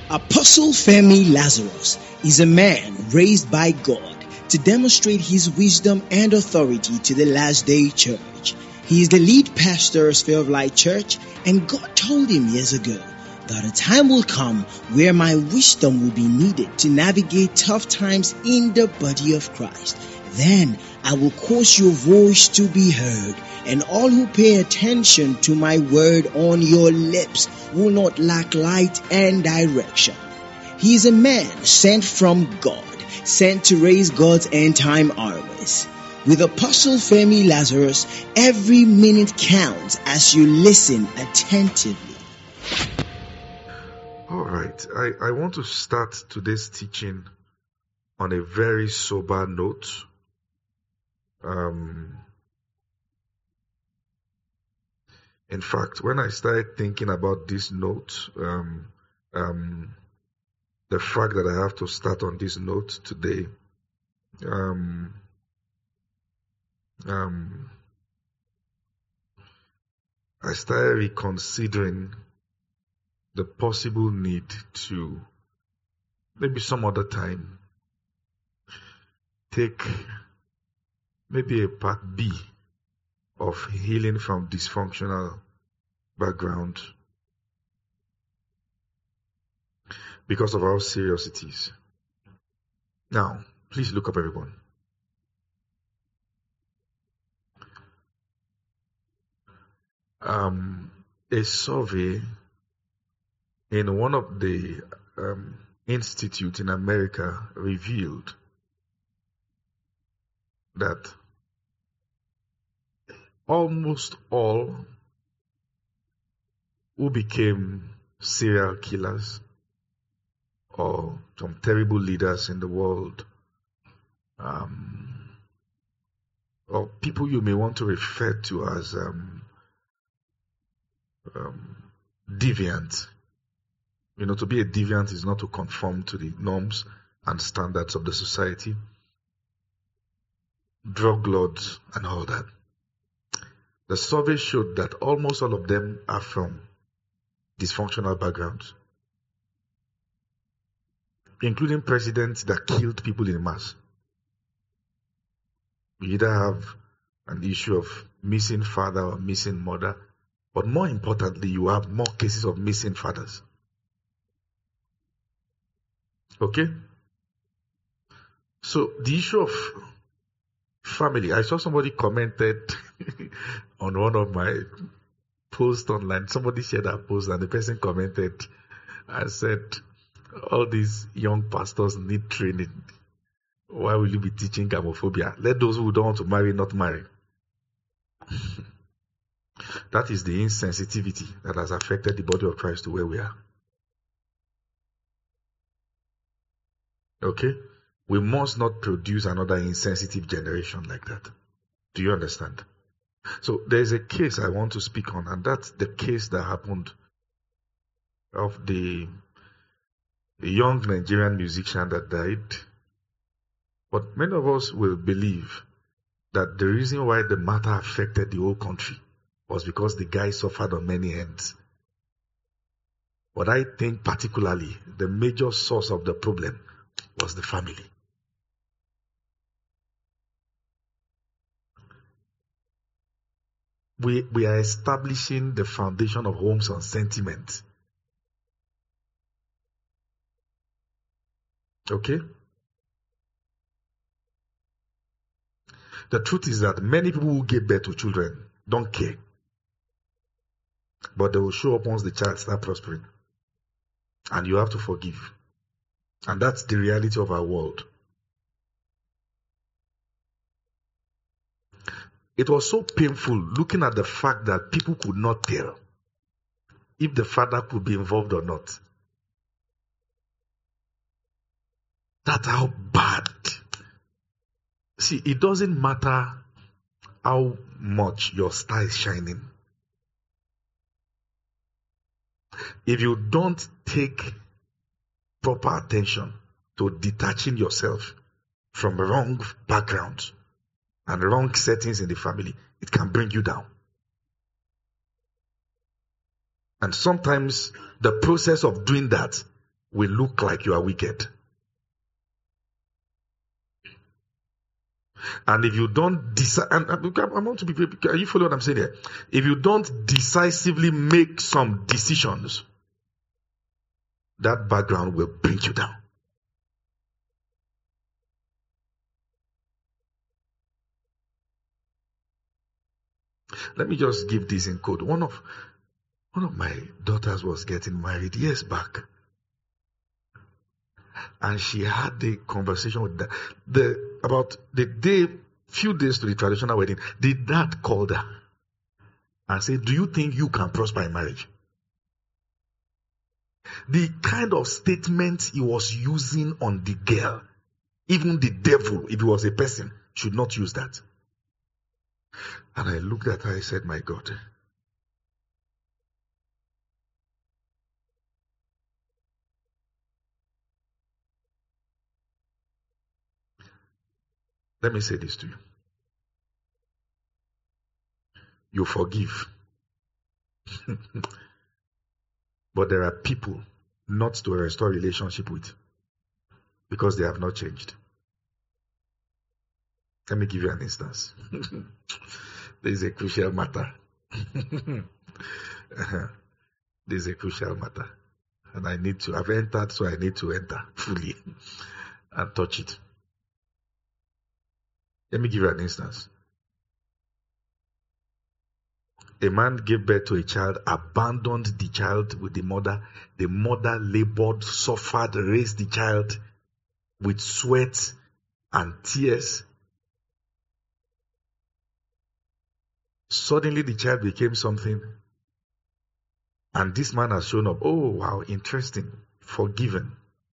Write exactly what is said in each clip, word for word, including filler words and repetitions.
Apostle Femi Lazarus is a man raised by God to demonstrate his wisdom and authority to the last day church. He is the lead pastor of Sphere of Light Church, and God told him years ago that a time will come where my wisdom will be needed to navigate tough times in the body of Christ. Then I will cause your voice to be heard, and all who pay attention to my word on your lips will not lack light and direction. He is a man sent from God, sent to raise God's end-time armies. With Apostle Femi Lazarus, every minute counts as you listen attentively. All right, I, I want to start today's teaching on a very sober note. Um, in fact, when I started thinking about this note, um, um, the fact that I have to start on this note today, um, um, I started reconsidering the possible need to, maybe some other time, take maybe a part B of healing from dysfunctional background because of how serious it is. Now, please look up, everyone. Um, a survey in one of the um, institutes in America revealed that almost all who became serial killers or some terrible leaders in the world, um, or people you may want to refer to as um, um, deviant. You know, to be a deviant is not to conform to the norms and standards of the society. Drug lords and all that. The survey showed that almost all of them are from dysfunctional backgrounds, including presidents that killed people in mass. You either have an issue of missing father or missing mother, but more importantly, you have more cases of missing fathers. Okay? So the issue of family, I saw somebody commented on one of my posts online. Somebody shared that post and the person commented and said, all these young pastors need training. Why will you be teaching gamophobia? Let those who don't want to marry not marry. That is the insensitivity that has affected the body of Christ to where we are. Okay? We must not produce another insensitive generation like that. Do you understand? So there's a case I want to speak on, and that's the case that happened of the, the young Nigerian musician that died. But many of us will believe that the reason why the matter affected the whole country was because the guy suffered on many ends. But I think particularly the major source of the problem was the family. We, we are establishing the foundation of homes on sentiment. Okay? The truth is that many people who give birth to children don't care. But they will show up once the child starts prospering. And you have to forgive. And that's the reality of our world. It was so painful looking at the fact that people could not tell if the father could be involved or not. That's how bad. See, it doesn't matter how much your star is shining. If you don't take proper attention to detaching yourself from wrong backgrounds and wrong settings in the family, it can bring you down. And sometimes the process of doing that will look like you are wicked. And if you don't decide, and I want to be, are you following what I'm saying here? If you don't decisively make some decisions, that background will bring you down. Let me just give this in code. One of one of my daughters was getting married years back, and she had a conversation with the, the about the day, few days to the traditional wedding. The dad called her and said, "Do you think you can prosper in marriage?" The kind of statement he was using on the girl, even the devil, if he was a person, should not use that. And I looked at her, I said, my God. Let me say this to you. You forgive. But there are people not to restore relationship with because they have not changed. Let me give you an instance. This is a crucial matter. This is a crucial matter. And I need to, I've entered, so I need to enter fully and touch it. Let me give you an instance. A man gave birth to a child, abandoned the child with the mother. The mother labored, suffered, raised the child with sweat and tears. Suddenly the child became something. And this man has shown up. Oh, wow, interesting. Forgiven.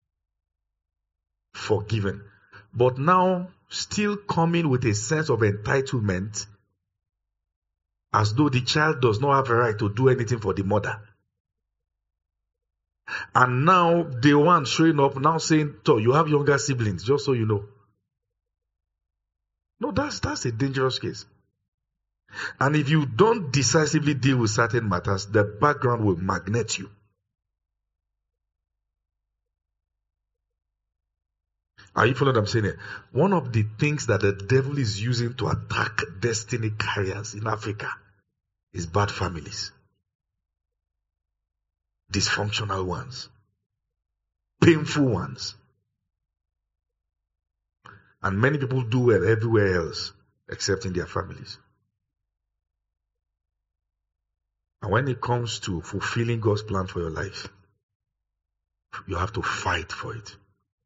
Forgiven. But now, still coming with a sense of entitlement, as though the child does not have a right to do anything for the mother. And now, the one showing up, now saying, so you have younger siblings, just so you know. No, that's, that's a dangerous case. And if you don't decisively deal with certain matters, the background will magnet you. Are you following what I'm saying here? One of the things that the devil is using to attack destiny carriers in Africa is bad families. Dysfunctional ones. Painful ones. And many people do well everywhere else except in their families. And when it comes to fulfilling God's plan for your life, you have to fight for it.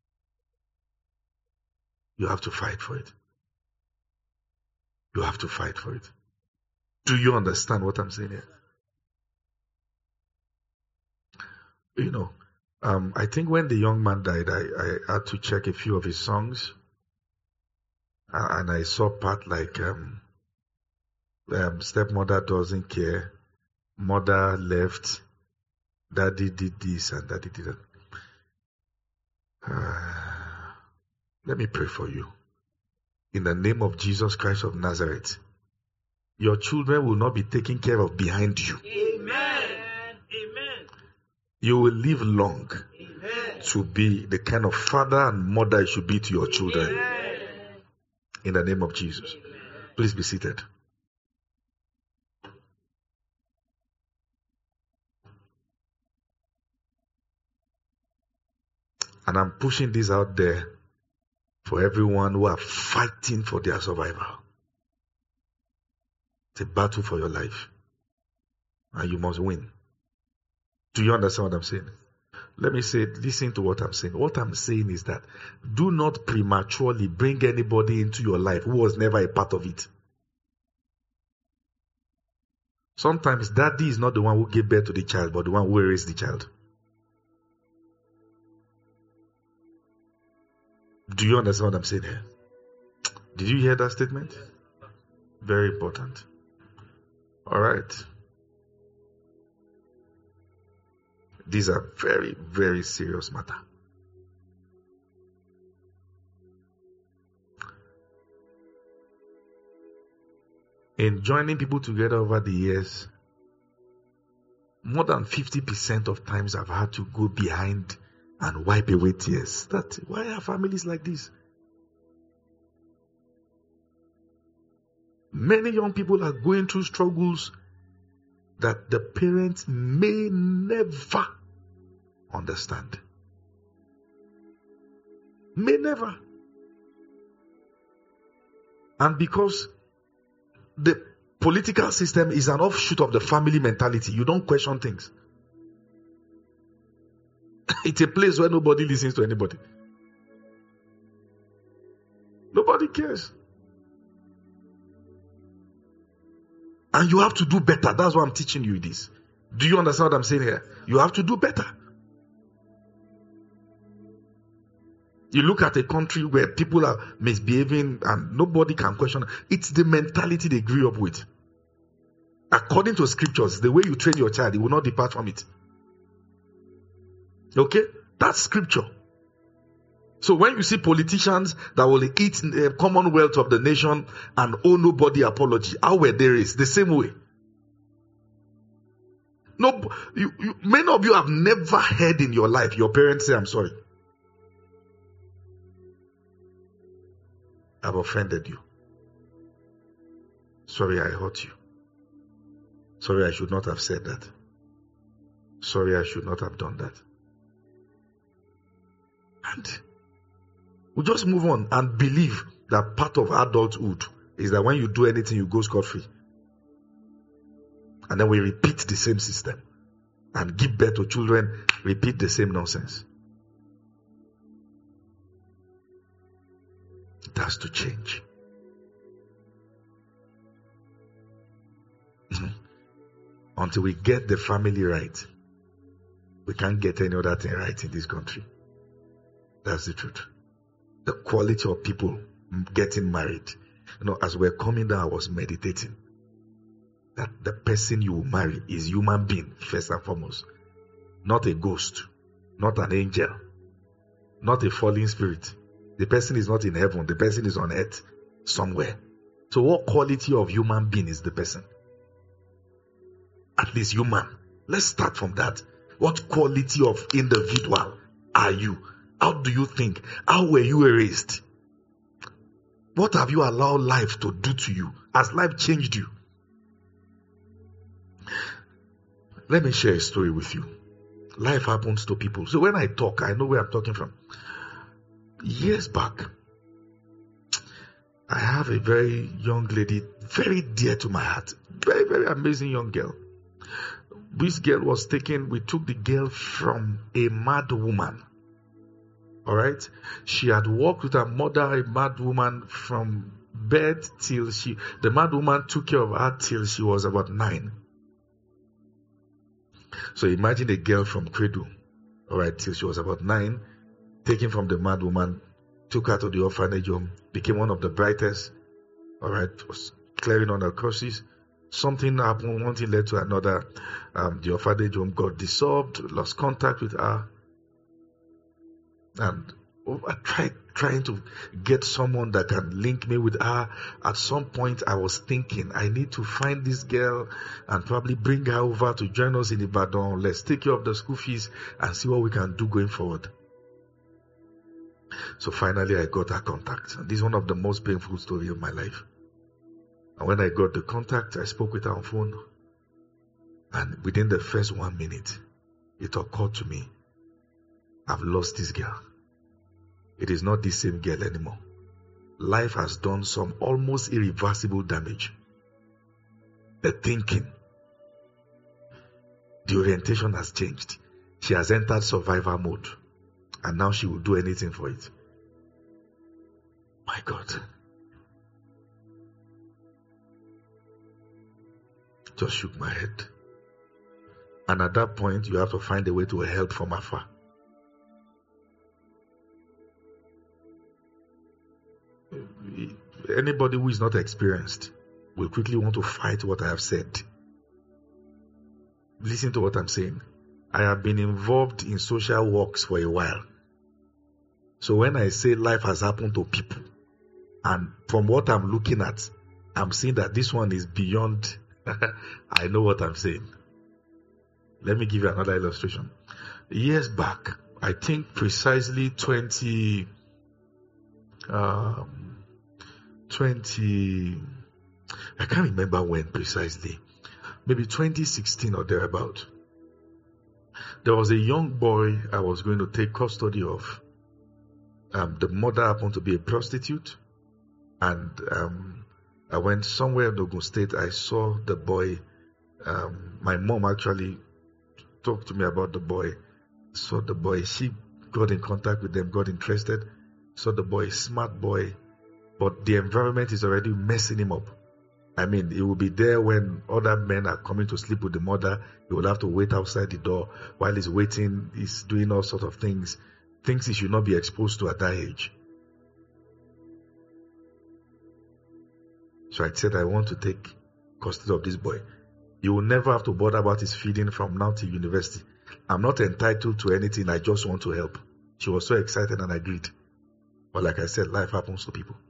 You have to fight for it. You have to fight for it. Do you understand what I'm saying here? You know, um, I think when the young man died, I, I had to check a few of his songs. Uh, and I saw part like um, um, stepmother doesn't care. Mother left, daddy did this and daddy did that. Uh, let me pray for you. In the name of Jesus Christ of Nazareth, your children will not be taken care of behind you. Amen. Amen. You will live long. Amen. To be the kind of father and mother you should be to your children. Amen. In the name of Jesus. Amen. Please be seated. And I'm pushing this out there for everyone who are fighting for their survival. It's a battle for your life. And you must win. Do you understand what I'm saying? Let me say, listen to what I'm saying. What I'm saying is that do not prematurely bring anybody into your life who was never a part of it. Sometimes daddy is not the one who gave birth to the child, but the one who raised the child. Do you understand what I'm saying here? Did you hear that statement? Very important. All right. These are very, very serious matter. In joining people together over the years, more than fifty percent of times I've had to go behind and wipe away tears. That why are families like this? Many young people are going through struggles that the parents may never understand. May never. And because the political system is an offshoot of the family mentality, you don't question things. It's a place where nobody listens to anybody. Nobody cares. And you have to do better. That's why I'm teaching you this. Do you understand what I'm saying here? You have to do better. You look at a country where people are misbehaving and nobody can question it. It's the mentality they grew up with. According to scriptures, the way you train your child, he will not depart from it. Okay? That's scripture. So when you see politicians that will eat the commonwealth of the nation and owe nobody apology, how were they raised? The same way. No, you, you, many of you have never heard in your life your parents say, I'm sorry. I've offended you. Sorry, I hurt you. Sorry, I should not have said that. Sorry, I should not have done that. And we just move on and believe that part of adulthood is that when you do anything, you go scot-free. And then we repeat the same system and give birth to children, repeat the same nonsense. It has to change. Until we get the family right, we can't get any other thing right in this country. That's the truth. The quality of people getting married. You know, as we're coming down, I was meditating that the person you will marry is human being, first and foremost. Not a ghost, not an angel, not a fallen spirit. The person is not in heaven, the person is on earth somewhere. So what quality of human being is the person? At least human. Let's start from that. What quality of individual are you? How do you think? How were you raised? What have you allowed life to do to you? Has life changed you? Let me share a story with you. Life happens to people. So when I talk, I know where I'm talking from. Years back, I have a very young lady, very dear to my heart. Very, very amazing young girl. This girl was taken, we took the girl from a mad woman. Alright? She had walked with her mother, a mad woman, from birth till she, the mad woman took care of her till she was about nine. So imagine a girl from cradle, alright, till she was about nine, taken from the mad woman, took her to the orphanage home, became one of the brightest, alright, was clearing on her courses. Something happened, one thing led to another. Um, the orphanage home got dissolved, lost contact with her. And oh, I tried trying to get someone that can link me with her. At some point, I was thinking, I need to find this girl and probably bring her over to join us in Ibadan. Let's take care of the school fees and see what we can do going forward. So finally, I got her contact. And this is one of the most painful stories of my life. And when I got the contact, I spoke with her on phone. And within the first one minute, it occurred to me, I've lost this girl. It is not the same girl anymore. Life has done some almost irreversible damage. The thinking, the orientation has changed. She has entered survival mode. And now she will do anything for it. My God. Just shook my head. And at that point, you have to find a way to help from afar. Anybody who is not experienced will quickly want to fight what I have said. Listen to what I'm saying. I have been involved in social works for a while. So when I say life has happened to people, and from what I'm looking at, I'm seeing that this one is beyond, I know what I'm saying. Let me give you another illustration. Years back, I think precisely twenty, um, twenty, I can't remember when precisely, maybe twenty sixteen or thereabout. There was a young boy I was going to take custody of. Um, the mother happened to be a prostitute, and um, I went somewhere in Ogun State. I saw the boy. Um, my mom actually talked to me about the boy. Saw the boy. She got in contact with them, got interested. Saw the boy, smart boy, but the environment is already messing him up. I mean, he will be there when other men are coming to sleep with the mother. He will have to wait outside the door. While he's waiting, he's doing all sorts of things. Things he should not be exposed to at that age. So I said, I want to take custody of this boy. You will never have to bother about his feeding from now till university. I'm not entitled to anything. I just want to help. She was so excited and agreed. But like I said, life happens to people.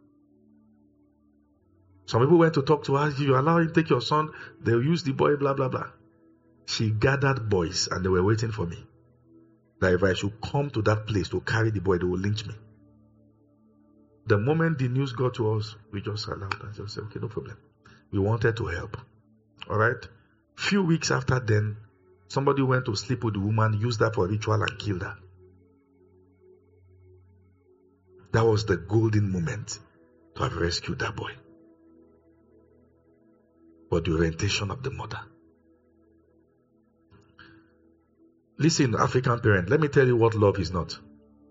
Some people went to talk to her. If you allow him to take your son, they'll use the boy, blah, blah, blah. She gathered boys and they were waiting for me. That if I should come to that place to carry the boy, they will lynch me. The moment the news got to us, we just allowed and just said, okay, no problem. We wanted to help. All right? Few weeks after then, somebody went to sleep with the woman, used her for a ritual and killed her. That was the golden moment to have rescued that boy. But the orientation of the mother. Listen, African parent, let me tell you what love is not.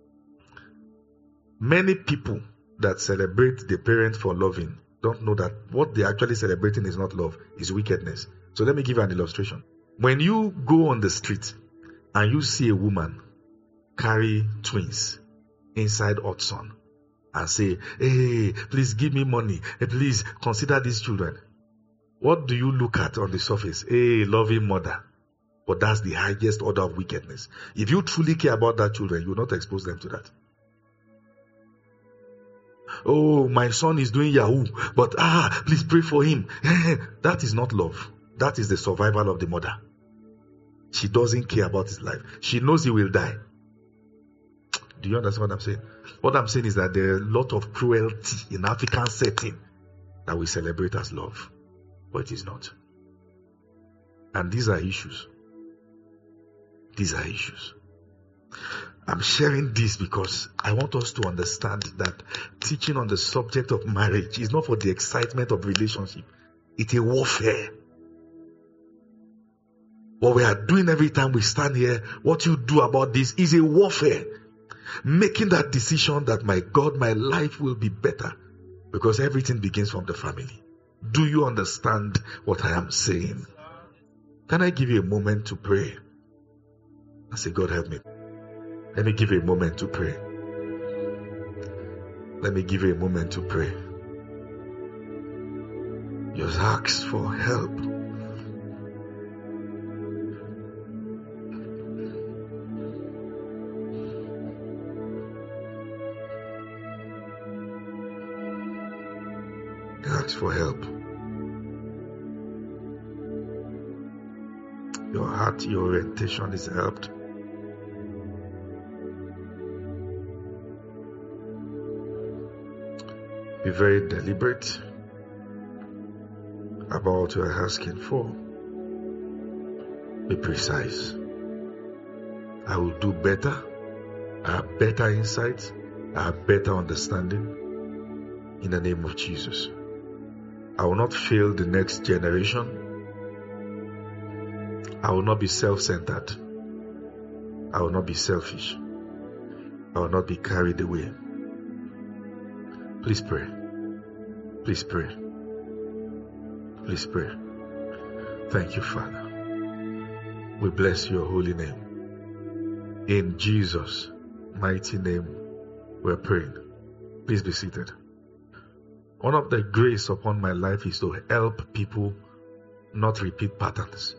Many people that celebrate the parent for loving don't know that what they're actually celebrating is not love, is wickedness. So let me give you an illustration. When you go on the street and you see a woman carry twins inside hot sun and say, hey, please give me money, hey, please consider these children. What do you look at on the surface? Hey, loving mother. But that's the highest order of wickedness. If you truly care about that children, you will not expose them to that. Oh, my son is doing Yahoo, but ah, please pray for him. That is not love. That is the survival of the mother. She doesn't care about his life. She knows he will die. Do you understand what I'm saying? What I'm saying is that there are a lot of cruelty in African setting that we celebrate as love. But it is not. And these are issues. These are issues. I'm sharing this because I want us to understand that teaching on the subject of marriage is not for the excitement of relationship. It's a warfare. What we are doing every time we stand here, what you do about this is a warfare. Making that decision that, my God, my life will be better. Because everything begins from the family. Do you understand what I am saying? Can I give you a moment to pray? I say, God help me. Let me give you a moment to pray. Let me give you a moment to pray. Just ask for help. Ask for help. Your heart, your orientation is helped. Be very deliberate about what you are asking for. Be precise. I will do better. I have better insight. I have better understanding. In the name of Jesus. I will not fail the next generation. I will not be self-centered. I will not be selfish. I will not be carried away. Please pray. Please pray. Please pray. Thank you, Father. We bless your holy name. In Jesus' mighty name, we're praying. Please be seated. One of the grace upon my life is to help people not repeat patterns.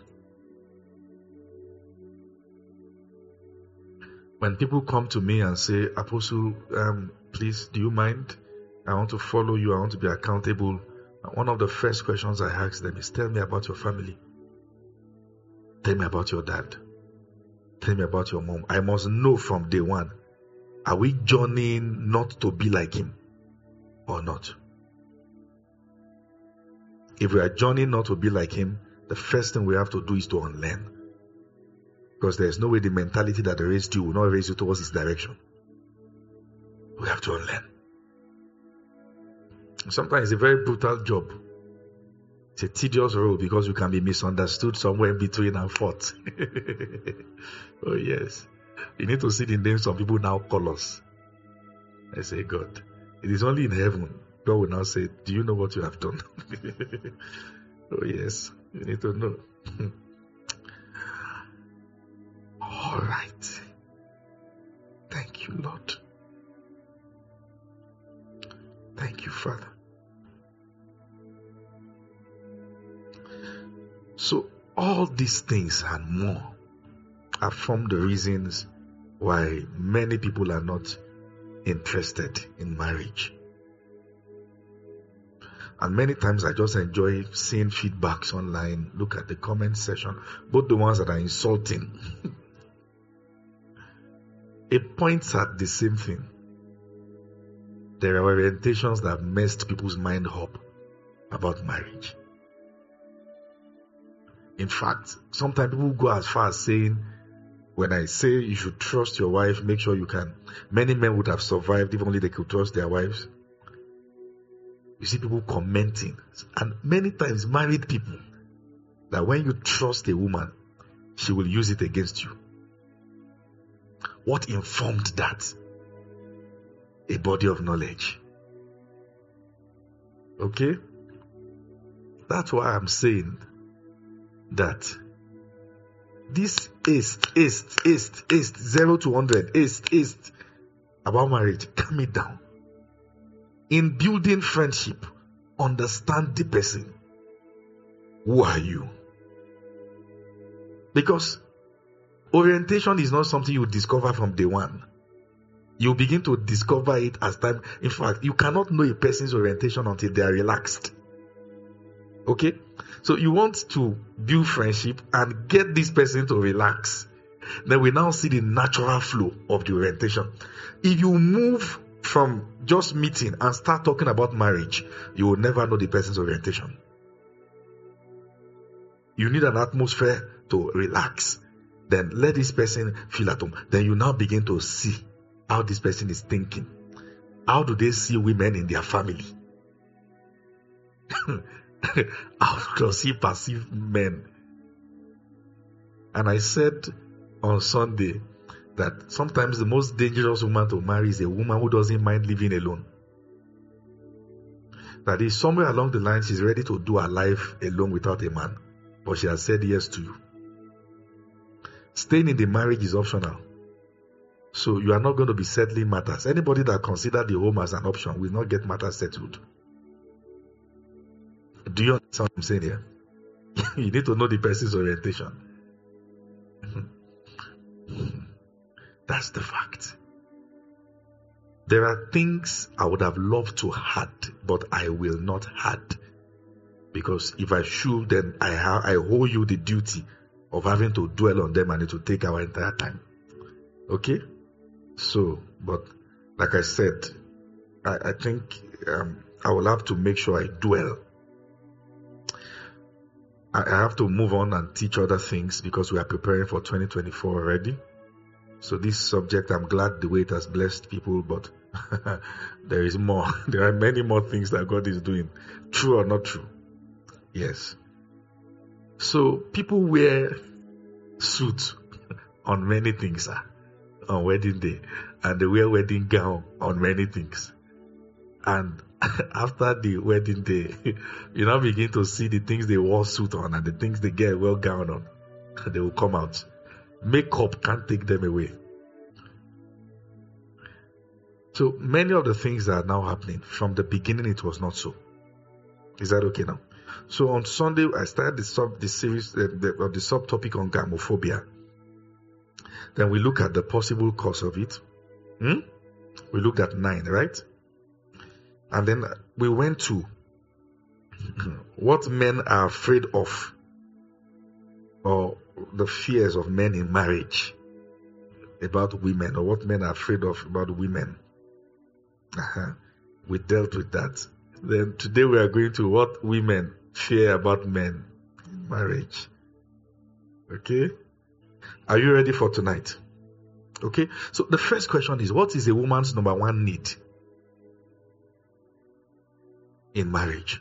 When people come to me and say, Apostle, um, please, do you mind? I want to follow you. I want to be accountable. One of the first questions I ask them is, tell me about your family. Tell me about your dad. Tell me about your mom. I must know from day one. Are we journeying not to be like him or not? If we are journeying not to be like him, the first thing we have to do is to unlearn. Because there is no way the mentality that raised you will not raise you towards his direction. We have to unlearn. Sometimes it's a very brutal job. It's a tedious role because you can be misunderstood somewhere in between and forth. Oh yes. You need to see the names some people now call us. I say, God, it is only in heaven God will now say, do you know what you have done? Oh yes, you need to know. All right. Thank you, Lord. Thank you, Father. So all these things and more are from the reasons why many people are not interested in marriage. And many times I just enjoy seeing feedbacks online. Look at the comment section, both the ones that are insulting. It points at the same thing. There are orientations that have messed people's mind up about marriage. In fact, sometimes people go as far as saying, when I say you should trust your wife, make sure you can. Many men would have survived if only they could trust their wives. You see people commenting. And many times married people, that when you trust a woman, she will use it against you. What informed that? A body of knowledge. Okay? That's why I'm saying that this ist, ist, ist, ist, zero to one hundred, ist, ist, about marriage, calm it down. In building friendship, understand the person. Who are you? Because orientation is not something you discover from day one. You begin to discover it as time. In fact, you cannot know a person's orientation until they are relaxed. Okay? So you want to build friendship and get this person to relax. Then we now see the natural flow of the orientation. If you move from just meeting and start talking about marriage, you will never know the person's orientation. You need an atmosphere to relax. Then let this person feel at home. Then you now begin to see how this person is thinking. How do they see women in their family? How does he perceive men? And I said on Sunday that sometimes the most dangerous woman to marry is a woman who doesn't mind living alone. That is, somewhere along the line she's ready to do her life alone without a man, but she has said yes to you. Staying in the marriage is optional. So you are not going to be settling matters. Anybody that considers the home as an option will not get matters settled. Do you understand what I'm saying here? You need to know the person's orientation. That's the fact. There are things I would have loved to had, but I will not had. Because if I should, then I have I owe you the duty of having to dwell on them and it will take our entire time. Okay? So, but like I said, I, I think um, I will have to make sure I dwell. I, I have to move on and teach other things because we are preparing for twenty twenty-four already. So this subject, I'm glad the way it has blessed people, but there is more. There are many more things that God is doing. True or not true? Yes. So people wear suits on many things uh, on wedding day, and they wear wedding gown on many things. And after the wedding day, you now begin to see the things they wore suit on and the things they get well gown on. They will come out. Makeup can't take them away. So many of the things that are now happening, from the beginning it was not so. Is that okay now? So on Sunday I started the sub the series uh, the, uh, the subtopic on gamophobia. Then we look at the possible cause of it. Hmm? We looked at nine, right? And then we went to what men are afraid of, or the fears of men in marriage. about women or what men are afraid of about women. Uh-huh. We dealt with that. Then today we are going to what women fear about men in marriage. Okay? Are you ready for tonight? Okay? So the first question is, what is a woman's number one need in marriage?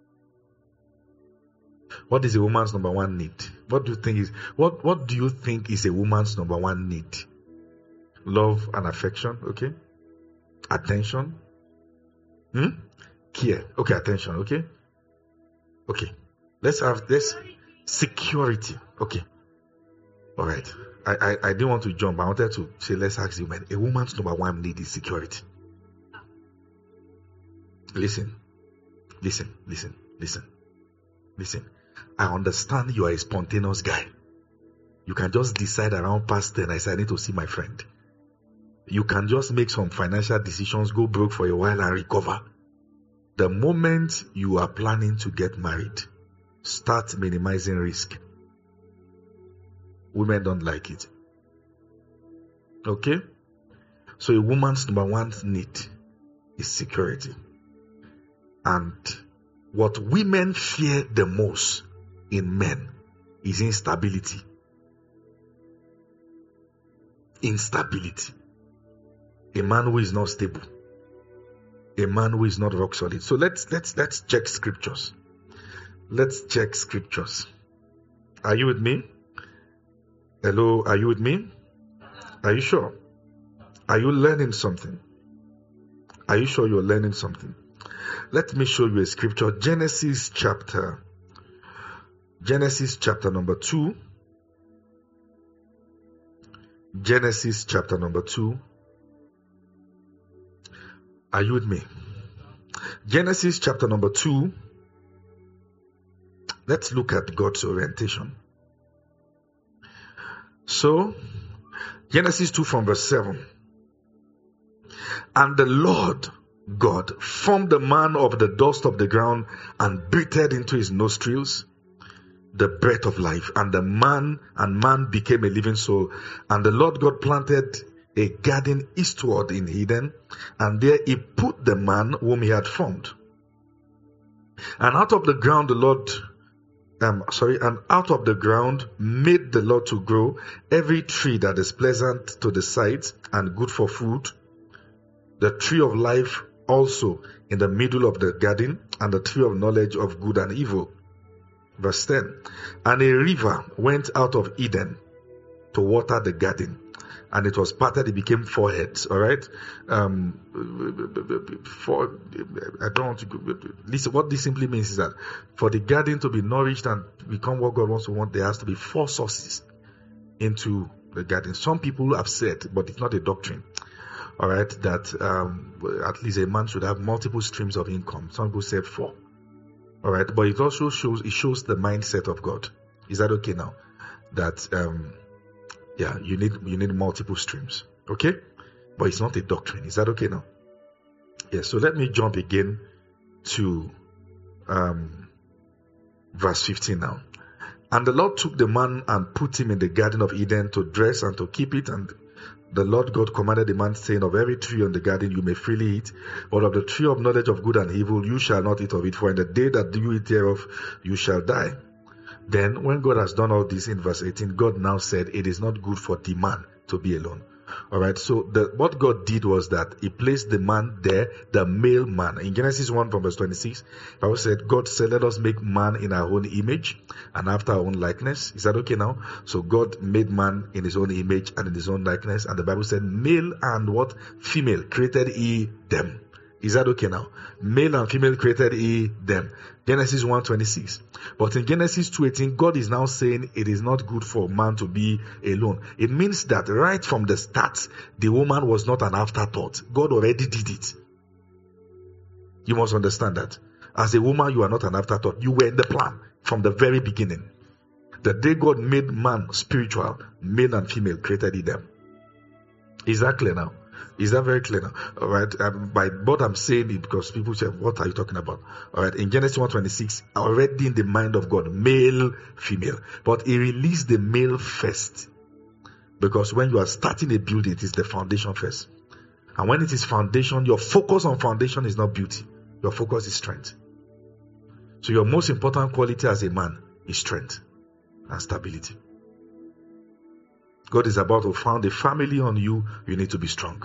What is a woman's number one need? What do you think is what what do you think is a woman's number one need? Love and affection, okay? Attention. Hmm? Care. Okay, attention, okay? Okay. Let's have this security. Okay. All right. I, I, I didn't want to jump. I wanted to say, let's ask you, man, a woman's number one need is security. Listen. Listen. Listen. Listen. Listen. I understand you are a spontaneous guy. You can just decide around past ten, I say, I need to see my friend. You can just make some financial decisions, go broke for a while and recover. The moment you are planning to get married, start minimizing risk. Women don't like it. Okay? So a woman's number one need is security. And what women fear the most in men is instability. Instability. A man who is not stable. A man who is not rock solid. So let's let's let's check scriptures. Let's check scriptures. Are you with me? Hello, are you with me? Are you sure? Are you learning something? Are you sure you're learning something? Let me show you a scripture. Genesis chapter. Genesis chapter number two. Genesis chapter number two. Are you with me? Genesis chapter number two. Let's look at God's orientation. So, Genesis two from verse seven. And the Lord God formed the man of the dust of the ground and breathed into his nostrils the breath of life. And the man and man became a living soul. And the Lord God planted a garden eastward in Eden, and there he put the man whom he had formed. And out of the ground the Lord, um, sorry, and out of the ground made the Lord to grow every tree that is pleasant to the sight and good for food, the tree of life also in the middle of the garden, and the tree of knowledge of good and evil. Verse ten. And a river went out of Eden to water the garden, and it was parted, it became four heads. All right. Um, for I don't want to go. Listen, what this simply means is that for the garden to be nourished and become what God wants to want, there has to be four sources into the garden. Some people have said, but it's not a doctrine. All right, that um, at least a man should have multiple streams of income. Some people say four. All right, but it also shows it shows the mindset of God. Is that okay now? That um. Yeah, you need you need multiple streams. Okay? But it's not a doctrine. Is that okay now? Yeah, so let me jump again to um, verse fifteen now. And the Lord took the man and put him in the garden of Eden to dress and to keep it. And the Lord God commanded the man, saying, of every tree on the garden you may freely eat, but of the tree of knowledge of good and evil you shall not eat of it, for in the day that you eat thereof you shall die. Then, when God has done all this in verse eighteen, God now said, it is not good for the man to be alone. All right, so the, what God did was that he placed the man there, the male man. In Genesis one from verse twenty-six, the Bible said, God said, let us make man in our own image and after our own likeness. Is that okay now? So God made man in his own image and in his own likeness. And the Bible said, male and what? Female created he them. Is that okay now? Male and female created he them. Genesis one twenty-six. But in Genesis two eighteen, God is now saying it is not good for man to be alone. It means that right from the start, the woman was not an afterthought. God already did it. You must understand that. As a woman, you are not an afterthought. You were in the plan from the very beginning. The day God made man spiritual, male and female created he them. Is that clear now? Is that very clear now? All right. Um, by what I'm saying it because people say, what are you talking about? All right. In Genesis one twenty-six, already in the mind of God, male, female. But he released the male first. Because when you are starting a building, it is the foundation first. And when it is foundation, your focus on foundation is not beauty. Your focus is strength. So your most important quality as a man is strength and stability. God is about to found a family on you. You need to be strong.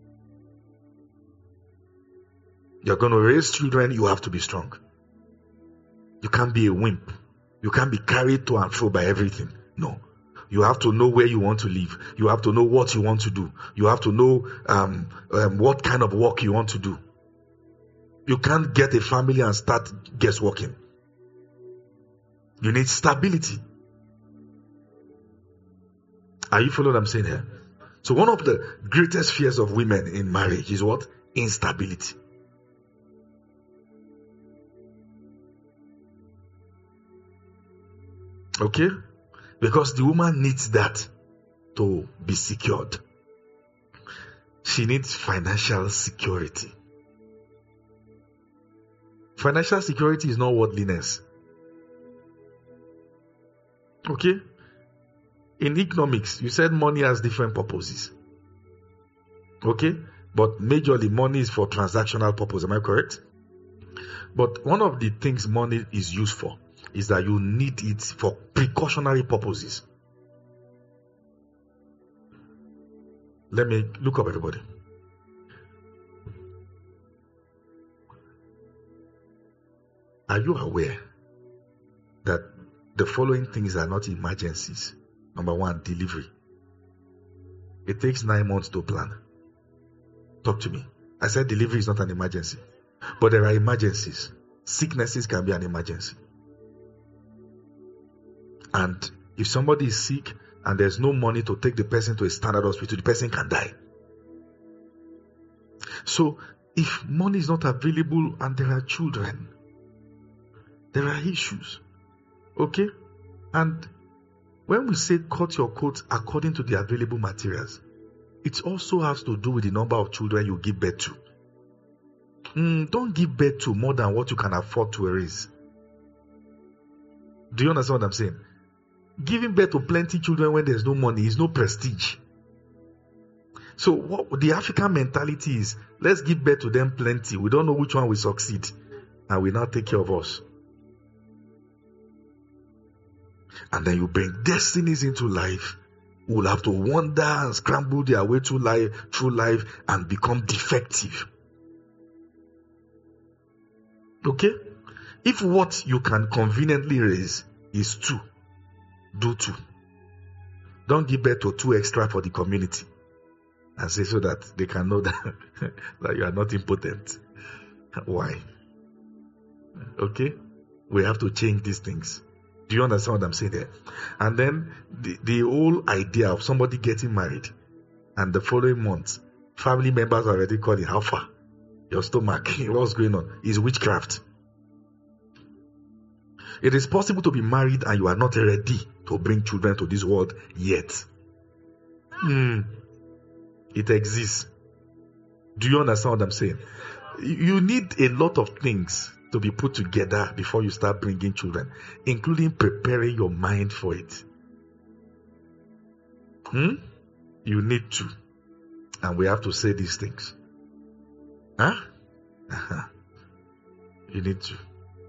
You're going to raise children. You have to be strong. You can't be a wimp. You can't be carried to and fro by everything. No. You have to know where you want to live. You have to know what you want to do. You have to know um, um, what kind of work you want to do. You can't get a family and start guessworking. You need stability. Are you following what I'm saying here? So one of the greatest fears of women in marriage is what? Instability. Okay? Because the woman needs that to be secured. She needs financial security. Financial security is not worldliness. Okay? In economics, you said money has different purposes. Okay? But majorly money is for transactional purpose. Am I correct? But one of the things money is used for is that you need it for precautionary purposes. Let me look up, everybody. Are you aware that the following things are not emergencies? Number one, delivery. It takes nine months to plan. Talk to me. I said delivery is not an emergency. But there are emergencies. Sicknesses can be an emergency. And if somebody is sick and there's no money to take the person to a standard hospital, the person can die. So if money is not available and there are children, there are issues. Okay? And when we say cut your coat according to the available materials, it also has to do with the number of children you give birth to. Mm, don't give birth to more than what you can afford to raise. Do you understand what I'm saying? Giving birth to plenty children when there's no money is no prestige. So what the African mentality is, let's give birth to them plenty. We don't know which one will succeed and will not take care of us. And then you bring destinies into life who will have to wander and scramble their way through life, through life and become defective. Okay? If what you can conveniently raise is two, do two. Don't give birth to two extra for the community and say so that they can know that, that you are not impotent. Why? Okay? We have to change these things. Do you understand what I'm saying there? And then the, the whole idea of somebody getting married and the following month, family members are already calling, how far? Your stomach, what's going on? Is witchcraft. It is possible to be married and you are not ready to bring children to this world yet. Hmm. It exists. Do you understand what I'm saying? You need a lot of things to be put together before you start bringing children, including preparing your mind for it. Hmm? You need to. And we have to say these things. Huh? Uh-huh. You need to.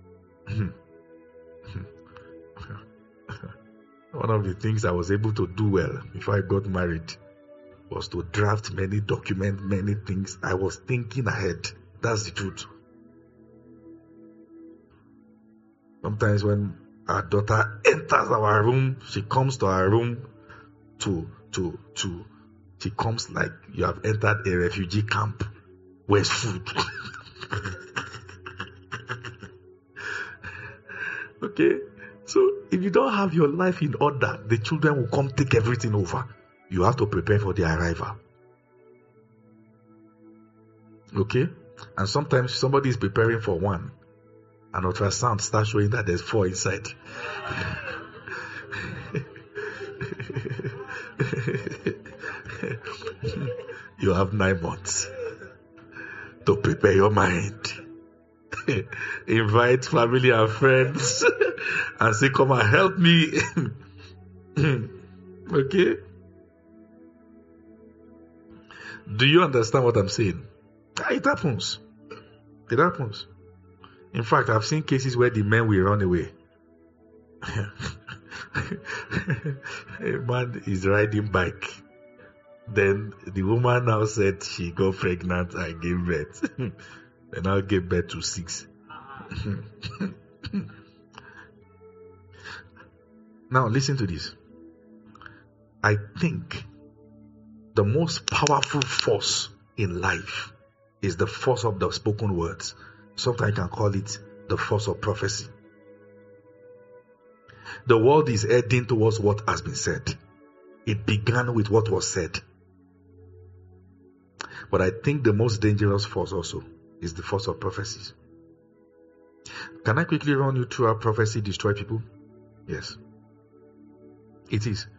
One of the things I was able to do well before I got married was to draft many documents, many things. I was thinking ahead. That's the truth. Sometimes when our daughter enters our room, she comes to our room to, to, to, she comes like you have entered a refugee camp. Where's food? Okay? So, if you don't have your life in order, the children will come take everything over. You have to prepare for their arrival. Okay? And sometimes somebody is preparing for one. An ultrasound starts showing that there's four inside. You have nine months to prepare your mind. Invite family and friends and say, come and help me. Okay? Do you understand what I'm saying? It happens. It happens. In fact, I've seen cases where the men will run away. A man is riding bike. Then the woman now said she got pregnant and gave birth. And now gave birth to six. Now listen to this. I think the most powerful force in life is the force of the spoken words. Sometimes you can call it the force of prophecy. The world is heading towards what has been said. It began with what was said. But I think the most dangerous force also is the force of prophecies. Can I quickly run you through how prophecy destroys people? Yes. It is.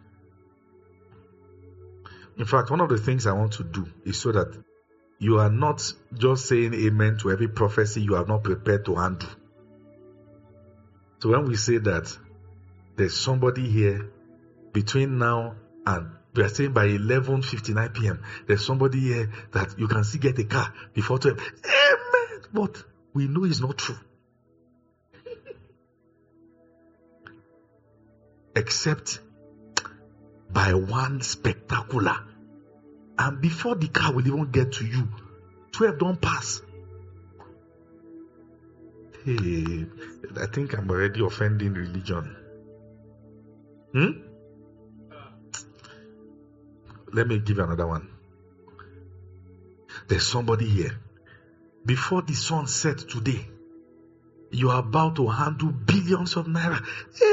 In fact, one of the things I want to do is so that you are not just saying amen to every prophecy you are not prepared to handle. So when we say that there's somebody here between now and we are saying by eleven fifty-nine p.m. there's somebody here that you can still get a car before twelve. Amen. But we know it's not true. Except by one spectacular. And before the car will even get to you, twelve don't pass. Hey, I think I'm already offending religion. Hmm? Let me give you another one. There's somebody here. Before the sun sets today, you are about to handle billions of naira.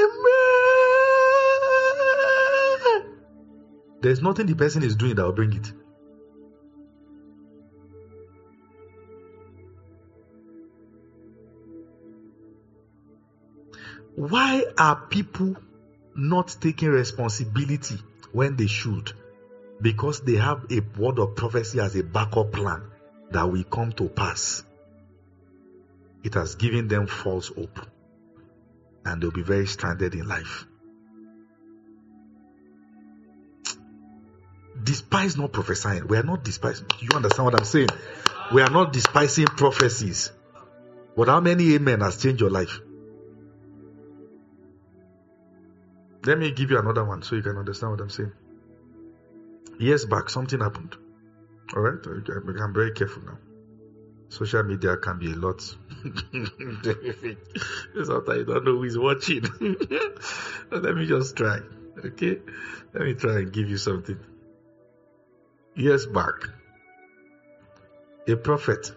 Amen. There's nothing the person is doing that will bring it. Why are people not taking responsibility when they should? Because they have a word of prophecy as a backup plan that will come to pass. It has given them false hope. And they'll be very stranded in life. Despise not prophesying. We are not despising. You understand what I'm saying? We are not despising prophecies. But how many amen has changed your life? Let me give you another one so you can understand what I'm saying. Years back, something happened. Alright? I'm very careful now. Social media can be a lot. Sometimes you don't know who is watching. Let me just try. Okay? Let me try and give you something. Years back, a prophet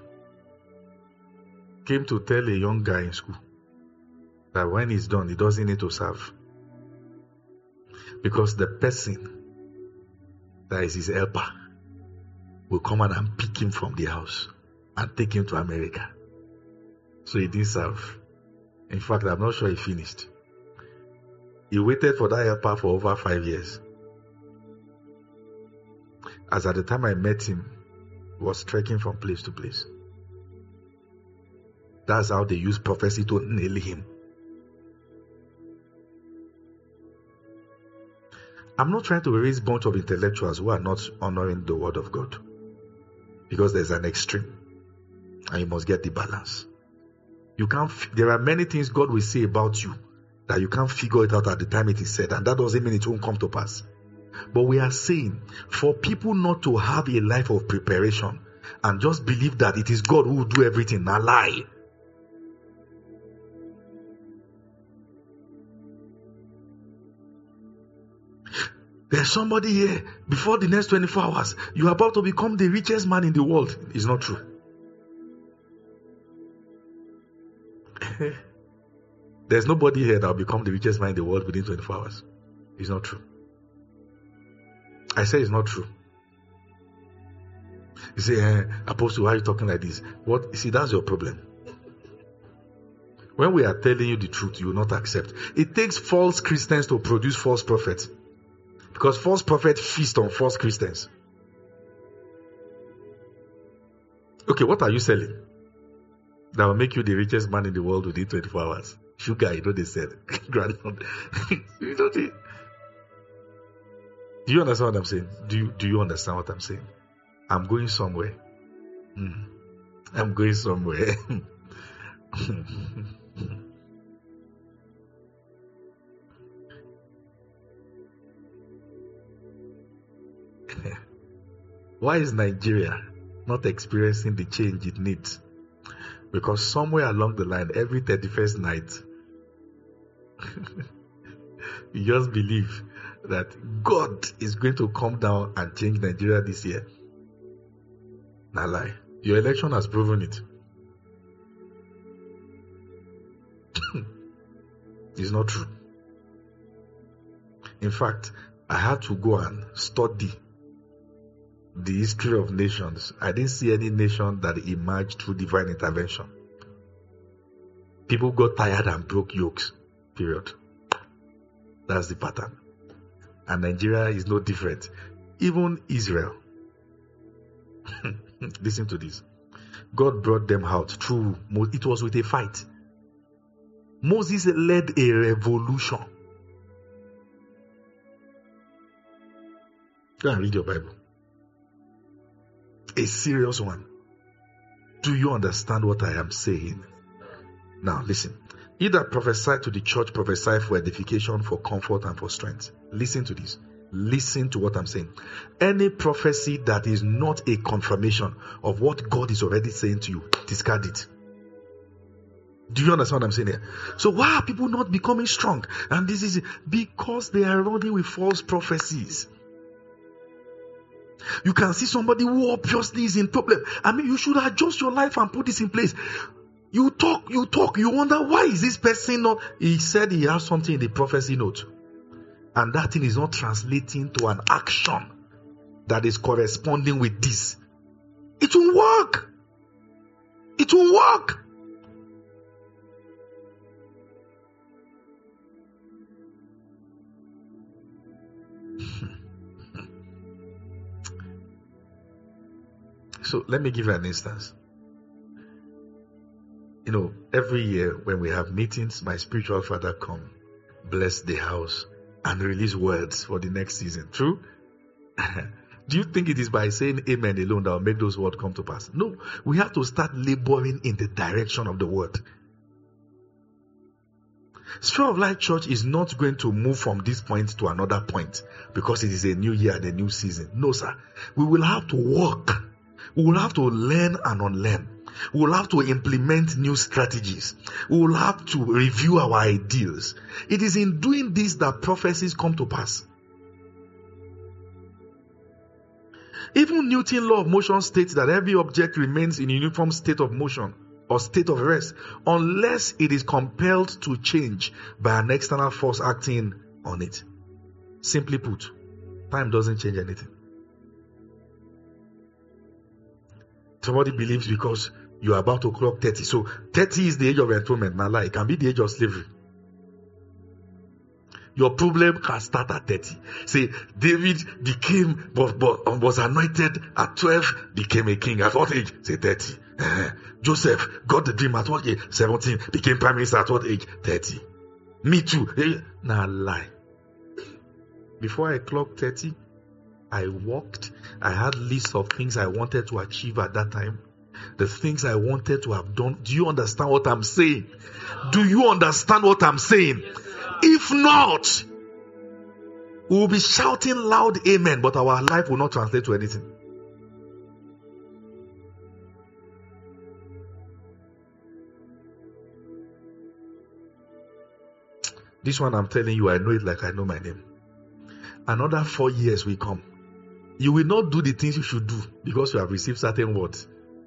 came to tell a young guy in school that when he's done, he doesn't need to serve. Because the person that is his helper will come out and pick him from the house and take him to America. So he didn't serve. In fact, I'm not sure he finished. He waited for that helper for over five years. As at the time I met him, he was trekking from place to place. That's how they use prophecy to nail him. I'm not trying to raise a bunch of intellectuals who are not honoring the word of God. Because there's an extreme. And you must get the balance. You can't, there are many things God will say about you that you can't figure it out at the time it is said. And that doesn't mean it won't come to pass. But we are saying, for people not to have a life of preparation and just believe that it is God who will do everything, a lie. There's somebody here, before the next twenty-four hours, you are about to become the richest man in the world. It's not true. There's nobody here that will become the richest man in the world within twenty-four hours. It's not true. I say it's not true. You say, eh, Apostle, why are you talking like this? What? You see, that's your problem. When we are telling you the truth, you will not accept. It takes false Christians to produce false prophets. Because false prophets feast on false Christians. Okay, what are you selling that will make you the richest man in the world within twenty-four hours? Sugar, you know they said. Granted. You know they... Do you understand what I'm saying? Do you, do you understand what I'm saying? I'm going somewhere. Mm. I'm going somewhere. Why is Nigeria not experiencing the change it needs? Because somewhere along the line, every thirty-first night, you just believe that God is going to come down and change Nigeria this year. Nah, lie. Your election has proven it. It's not true. In fact, I had to go and study the history of nations. I didn't see any nation that emerged through divine intervention. People got tired and broke yokes. Period. That's the pattern. And Nigeria is no different. Even Israel. Listen to this. God brought them out through, it was with a fight. Moses led a revolution. Go and read your Bible. A serious one. Do you understand what I am saying? Now listen. He that prophesied to the church prophesy for edification, for comfort, and for strength. Listen to this. Listen to what I'm saying. Any prophecy that is not a confirmation of what God is already saying to you, discard it. Do you understand what I'm saying here? So why are people not becoming strong? And this is because they are running with false prophecies. You can see somebody who obviously is in problem. I mean, you should adjust your life and put this in place. You talk, you talk, you wonder, why is this person not? He said he has something in the prophecy note. And that thing is not translating to an action that is corresponding with this. It will work. It will work. So let me give you an instance. You know, every year when we have meetings, my spiritual father come, bless the house, and release words for the next season. True? Do you think it is by saying amen alone that will make those words come to pass? No, we have to start laboring in the direction of the word. Sphere of Life Church is not going to move from this point to another point because it is a new year and a new season. No, sir. We will have to work. We will have to learn and unlearn. We will have to implement new strategies. We will have to review our ideals. It is in doing this that prophecies come to pass. Even Newton's law of motion states that every object remains in a uniform state of motion or state of rest unless it is compelled to change by an external force acting on it. Simply put, time doesn't change anything. Somebody believes because you are about to clock thirty. So thirty is the age of enthronement. Now, like, it can be the age of slavery. Your problem can start at thirty. Say, David became, was, was anointed at twelve, became a king. At what age? Say thirty. Uh, Joseph got the dream at what age? seventeen. Became prime minister at what age? thirty. Me too. Now, lie. Before I clocked thirty, I walked. I had lists of things I wanted to achieve at that time. The things I wanted to have done. Do you understand what I'm saying? Do you understand what I'm saying? If not, we will be shouting loud amen, but our life will not translate to anything. This one I'm telling you, I know it like I know my name. Another four years will come. You will not do the things you should do because you have received certain words.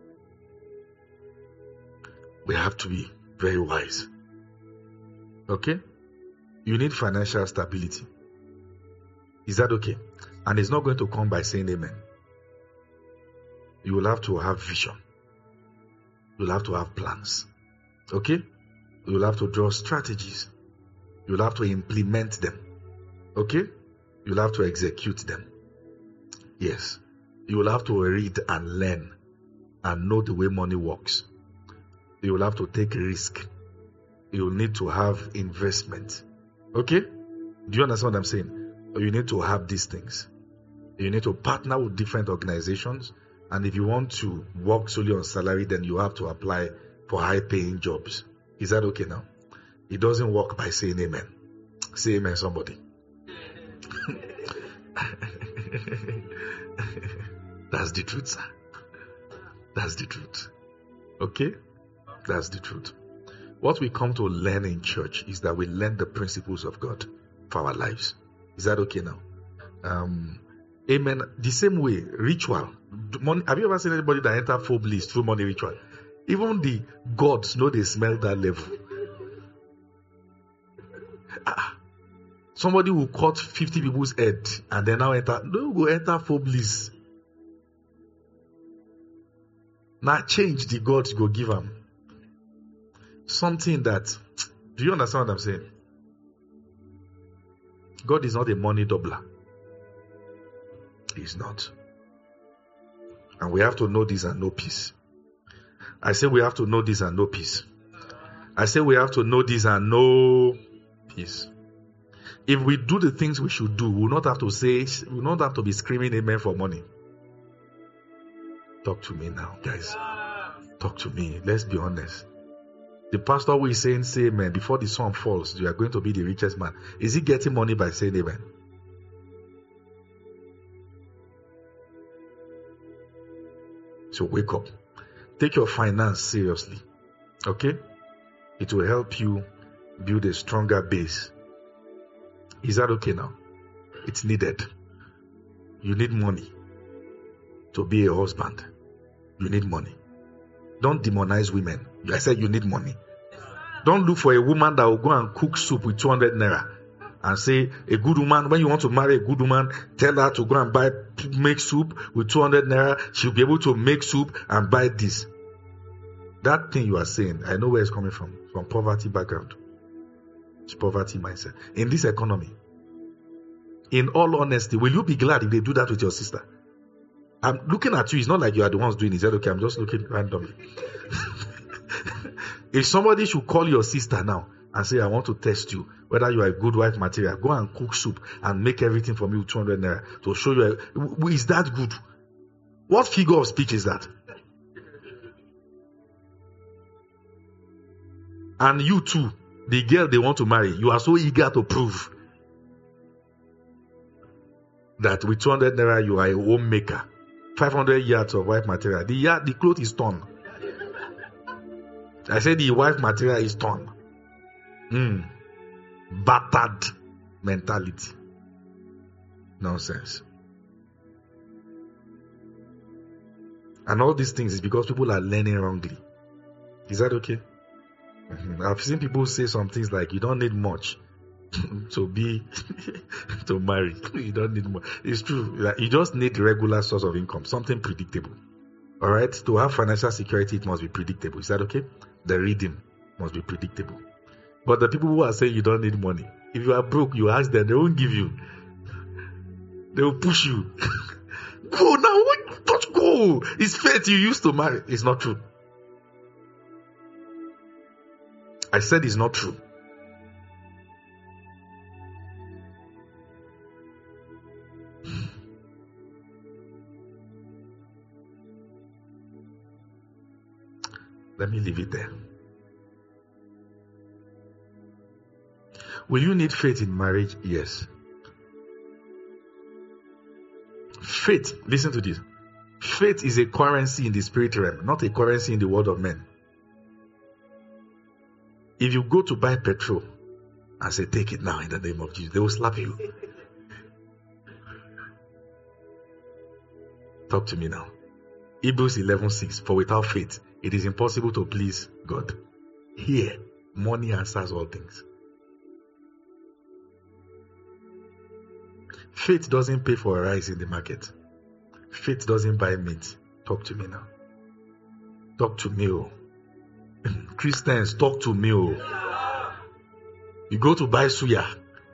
We have to be very wise. Okay? You need financial stability. Is that okay? And it's not going to come by saying amen. You will have to have vision. You'll have to have plans. Okay? You'll have to draw strategies. You'll have to implement them. Okay? You'll have to execute them. Yes. You will have to read and learn and know the way money works. You will have to take risk. You will need to have investment. Okay? Do you understand what I'm saying? You need to have these things. You need to partner with different organizations. And if you want to work solely on salary, then you have to apply for high-paying jobs. Is that okay now? It doesn't work by saying amen. Say amen, somebody. That's the truth, sir. That's the truth. Okay? That's the truth. What we come to learn in church is that we learn the principles of God for our lives. Is that okay now? Um, amen. The same way, ritual. Money, have you ever seen anybody that enter full bliss through money ritual? Even the gods know they smell that level. Ah, somebody who cut fifty people's head and then now enter, no go enter full bliss. Now change the gods go give them. Something that, do you understand what I'm saying? God is not a money doubler. He's not. And we have to know this and know peace. I say we have to know this and know peace. I say we have to know this and know peace. If we do the things we should do, we will not have to say, we will not have to be screaming amen for money. Talk to me now, guys. Talk to me. Let's be honest. The pastor who is saying, say amen, before the sun falls, you are going to be the richest man. Is he getting money by saying amen? So wake up. Take your finance seriously. Okay? It will help you build a stronger base. Is that okay now? It's needed. You need money to be a husband. You need money. Don't demonize women. I said you need money. Don't look for a woman that will go and cook soup with two hundred naira and say, a good woman, when you want to marry a good woman, tell her to go and buy, make soup with two hundred naira. She'll be able to make soup and buy this. That thing you are saying, I know where it's coming from. From poverty background. It's poverty mindset. In this economy, in all honesty, will you be glad if they do that with your sister? I'm looking at you. It's not like you are the ones doing it. Is that okay? I'm just looking randomly. If somebody should call your sister now and say, I want to test you, whether you are a good wife material, go and cook soup and make everything for me with two hundred naira to show you, a, is that good? What figure of speech is that? And you too, the girl they want to marry, you are so eager to prove that with two hundred naira you are a homemaker. five hundred yards of wife material. The yard, the cloth is torn. I said the wife material is torn. Mm. Battered mentality. Nonsense. And all these things is because people are learning wrongly. Is that okay? Mm-hmm. I've seen people say some things like, you don't need much to be to marry. You don't need much. It's true. You just need regular source of income, something predictable. All right. To have financial security, it must be predictable. Is that okay? The reading must be predictable. But the people who are saying you don't need money, if you are broke, you ask them, they won't give you. They will push you. Go now. Don't go. It's faith you used to marry. It's not true. I said it's not true. Let me leave it there. Will you need faith in marriage? Yes. Faith, listen to this. Faith is a currency in the spirit realm, not a currency in the world of men. If you go to buy petrol and say, take it now in the name of Jesus, they will slap you. Talk to me now. Hebrews eleven six, for without faith, it is impossible to please God. Here, money answers all things. Faith doesn't pay for a rise in the market. Faith doesn't buy meat. Talk to me now. Talk to me, oh. Christians, talk to me, oh. You go to buy suya.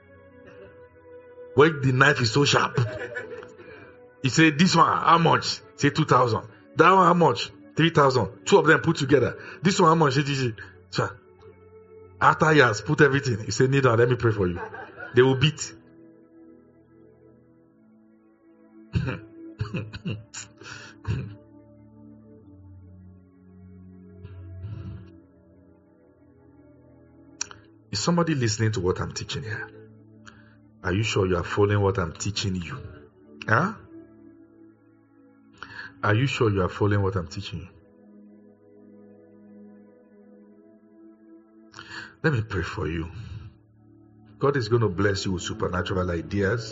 When the knife is so sharp. You say, this one, how much? Say two thousand. That one, how much? three thousand. Two of them put together. This one, how much? Sir. After years, put everything. You say, kneel down, let me pray for you. They will beat. Is somebody listening to what I'm teaching here? Are you sure you are following what I'm teaching you? Huh? Are you sure you are following what I'm teaching you? Let me pray for you. God is going to bless you with supernatural ideas.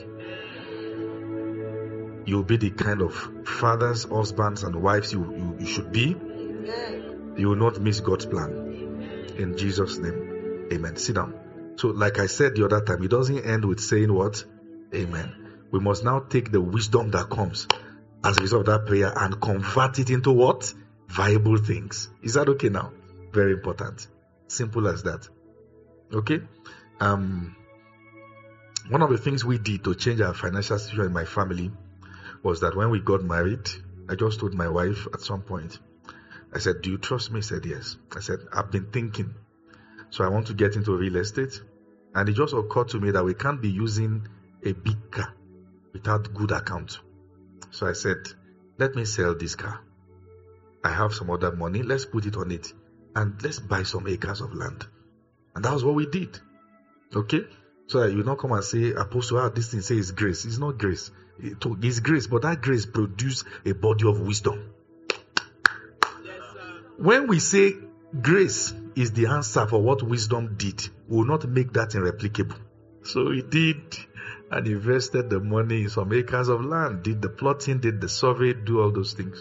You'll be the kind of fathers, husbands, and wives you, you, you should be. You will not miss God's plan. In Jesus' name, amen. Sit down. So, like I said the other time, it doesn't end with saying what? Amen. We must now take the wisdom that comes as a result of that prayer and convert it into what? Viable things. Is that okay now? Very important. Simple as that. Okay? Um, one of the things we did to change our financial situation in my family was that when we got married, I just told my wife at some point, I said, do you trust me? She said, yes. I said, I've been thinking. So I want to get into real estate. And it just occurred to me that we can't be using a big car without good account. So I said, let me sell this car. I have some other money. Let's put it on it. And let's buy some acres of land. And that was what we did. Okay? So that you not come and say, Apostle, ah, this thing says grace. It's not grace. It's grace. But that grace produced a body of wisdom. Yes, sir. When we say grace is the answer for what wisdom did, we will not make that irreplicable. So he did and invested the money in some acres of land, did the plotting, did the survey, do all those things.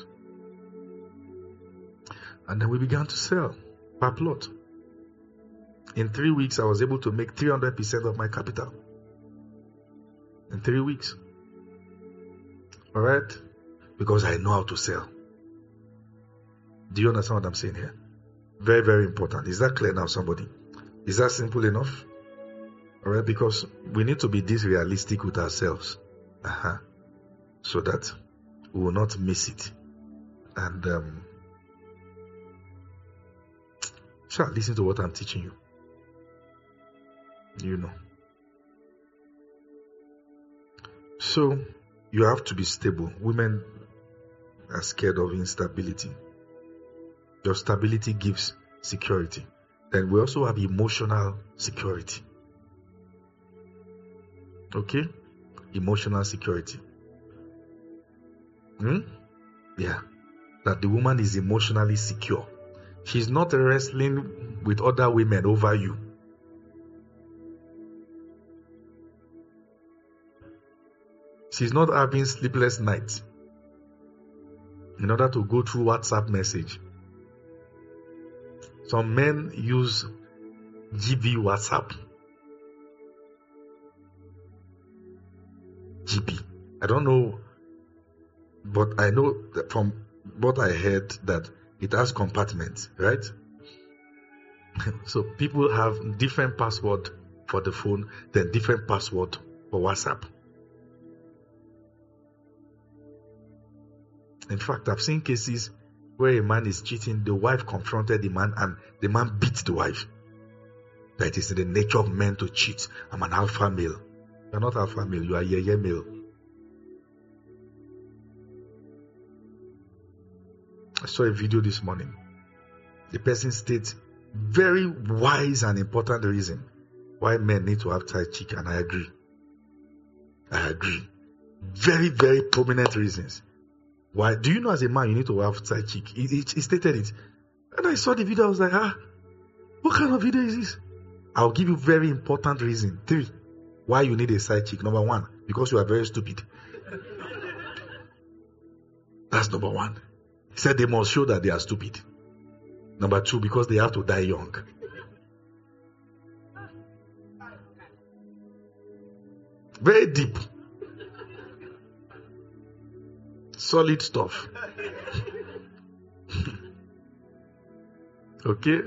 And then we began to sell per plot. In three weeks, I was able to make three hundred percent of my capital. In three weeks. All right? Because I know how to sell. Do you understand what I'm saying here? Very, very important. Is that clear now, somebody? Is that simple enough? All right? Because we need to be this realistic with ourselves. Uh-huh. So that we will not miss it. And, um, sure, listen to what I'm teaching you. You know. So, you have to be stable. Women are scared of instability. Your stability gives security. Then we also have emotional security. Okay? Emotional security. Hmm? Yeah. That the woman is emotionally secure. She's not wrestling with other women over you. She's not having sleepless nights in order to go through WhatsApp message. Some men use G B WhatsApp. G B. I don't know, but I know that from what I heard that it has compartments, right? So people have different password for the phone, then different password for WhatsApp. In fact, I've seen cases where a man is cheating, the wife confronted the man and the man beat the wife. That it is in the nature of men to cheat. I'm an alpha male. You're not alpha male, you are yeye male. I saw a video this morning. The person states very wise and important reason why men need to have tight cheek, and I agree. I agree. Very, very prominent reasons. Why? Do you know as a man you need to have tight cheek? He, he, he stated it. And I saw the video, I was like, ah, what kind of video is this? I'll give you very important reason. Three, why you need a side cheek. Number one, because you are very stupid. That's number one. He said they must show that they are stupid. Number two, because they have to die young. Very deep. Solid stuff. Okay?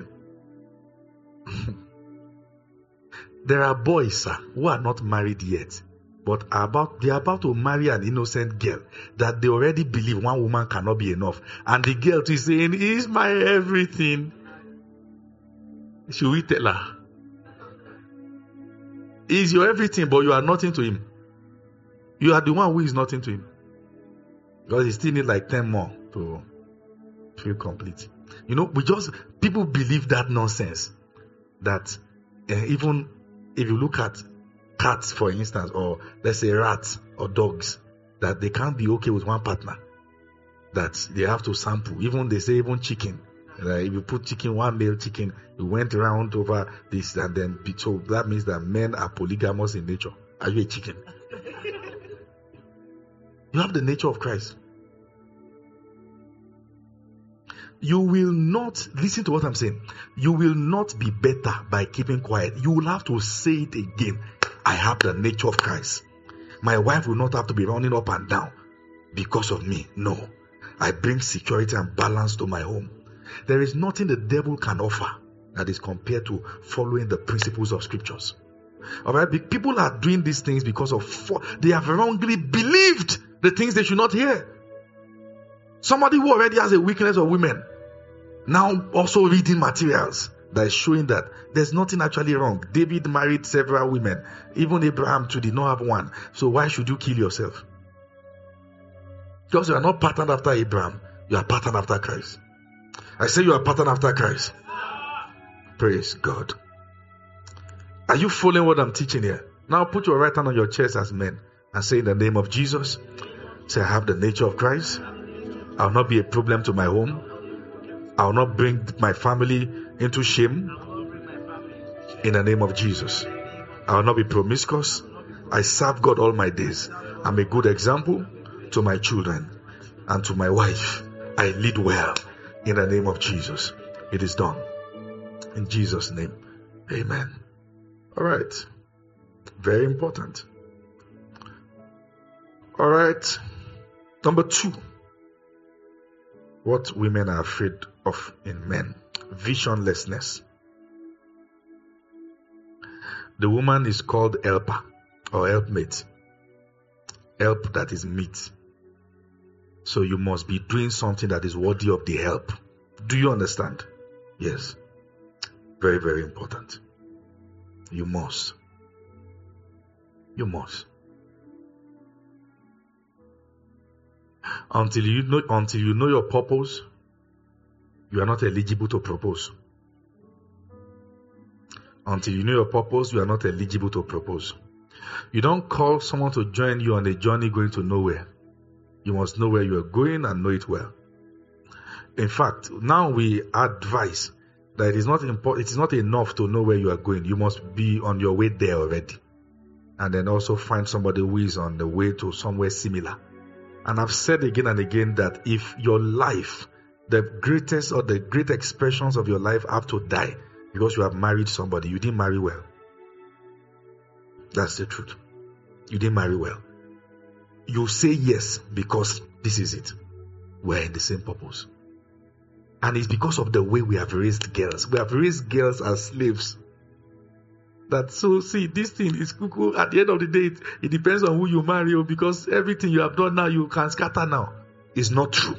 There are boys, sir, who are not married yet, but are about they are about to marry an innocent girl that they already believe one woman cannot be enough. And the girl is saying, he's my everything. Should we tell her? He's your everything, but you are nothing to him. You are the one who is nothing to him. Because he still need like ten more to feel complete. You know, we just, people believe that nonsense. That uh, even if you look at cats, for instance, or let's say rats or dogs, that they can't be okay with one partner, that they have to sample. Even they say even chicken, like if you put chicken, one male chicken, you went around over this and then be told, that means that men are polygamous in nature. Are you a chicken? You have the nature of Christ. You will not, listen to what I'm saying, you will not be better by keeping quiet. You will have to say it again. I have the nature of Christ. My wife will not have to be running up and down because of me. No. I bring security and balance to my home. There is nothing the devil can offer that is compared to following the principles of scriptures. Alright, people are doing these things because of, they have wrongly believed the things they should not hear. Somebody who already has a weakness of women, now also reading materials that is showing that there's nothing actually wrong. David married several women. Even Abraham too did not have one. So why should you kill yourself? Because you are not patterned after Abraham. You are patterned after Christ. I say you are patterned after Christ. Praise God. Are you following what I'm teaching here? Now put your right hand on your chest as men and say in the name of Jesus, say I have the nature of Christ. I will not be a problem to my home. I will not bring my family into shame. In the name of Jesus. I will not be promiscuous. I serve God all my days. I'm a good example to my children and to my wife. I lead well. In the name of Jesus. It is done. In Jesus' name. Amen. All right. Very important. All right. Number two. What women are afraid of in men. Visionlessness. The woman is called helper or helpmate. Help that is meet. So you must be doing something that is worthy of the help. Do you understand? Yes. Very, very important. You must. You must. Until you know, until you know your purpose, you are not eligible to propose. Until you know your purpose, you are not eligible to propose. You don't call someone to join you on a journey going to nowhere. You must know where you are going and know it well. In fact, now we advise that it is not important. It is not enough to know where you are going. You must be on your way there already, and then also find somebody who is on the way to somewhere similar. And I've said again and again that if your life, the greatest or the great expressions of your life have to die because you have married somebody, you didn't marry well. That's the truth. You didn't marry well. You say yes because this is it. We're in the same purpose. And it's because of the way we have raised girls. We have raised girls as slaves. That so see, this thing is cuckoo. At the end of the day, it, it depends on who you marry, because everything you have done now, you can scatter now. It's not true.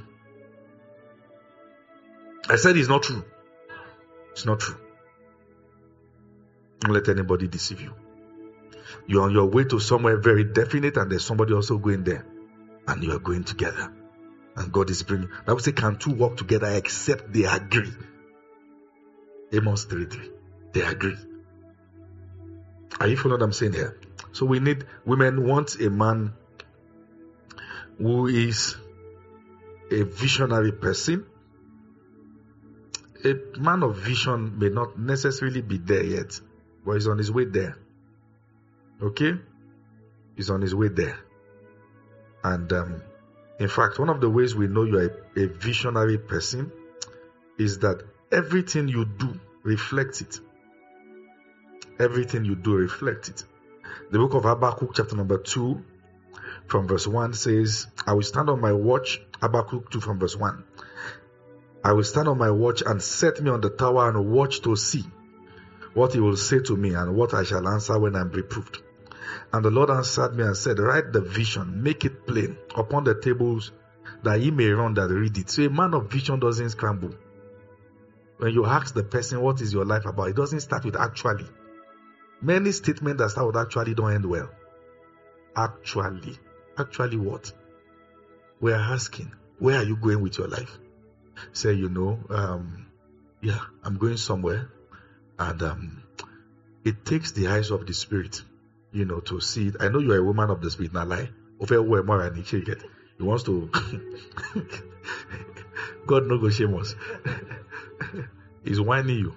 I said it's not true. It's not true. Don't let anybody deceive you. You're on your way to somewhere very definite, and there's somebody also going there, and you are going together. And God is bringing. I would say, can two walk together except they agree? Amos three three. They agree. Are you following what I'm saying here? So we need, women want a man who is a visionary person. A man of vision may not necessarily be there yet, but he's on his way there. Okay? He's on his way there. And um, in fact, one of the ways we know you're a, a visionary person is that everything you do reflects it. Everything you do reflects it. The book of Habakkuk chapter number two from verse one says, I will stand on my watch. Habakkuk two from verse one. I will stand on my watch and set me on the tower and watch to see what he will say to me and what I shall answer when I am reproved. And the Lord answered me and said, write the vision, make it plain upon the tables, that he may run that read it. So a man of vision doesn't scramble. When you ask the person, what is your life about? It doesn't start with actually. Many statements that start with actually don't end well. Actually. Actually what? We are asking, where are you going with your life? Say, you know, um, yeah, I'm going somewhere. And um, it takes the eyes of the spirit, you know, to see it. I know you're a woman of the spirit, not lie. He wants to. God no go shame us. He's whining you.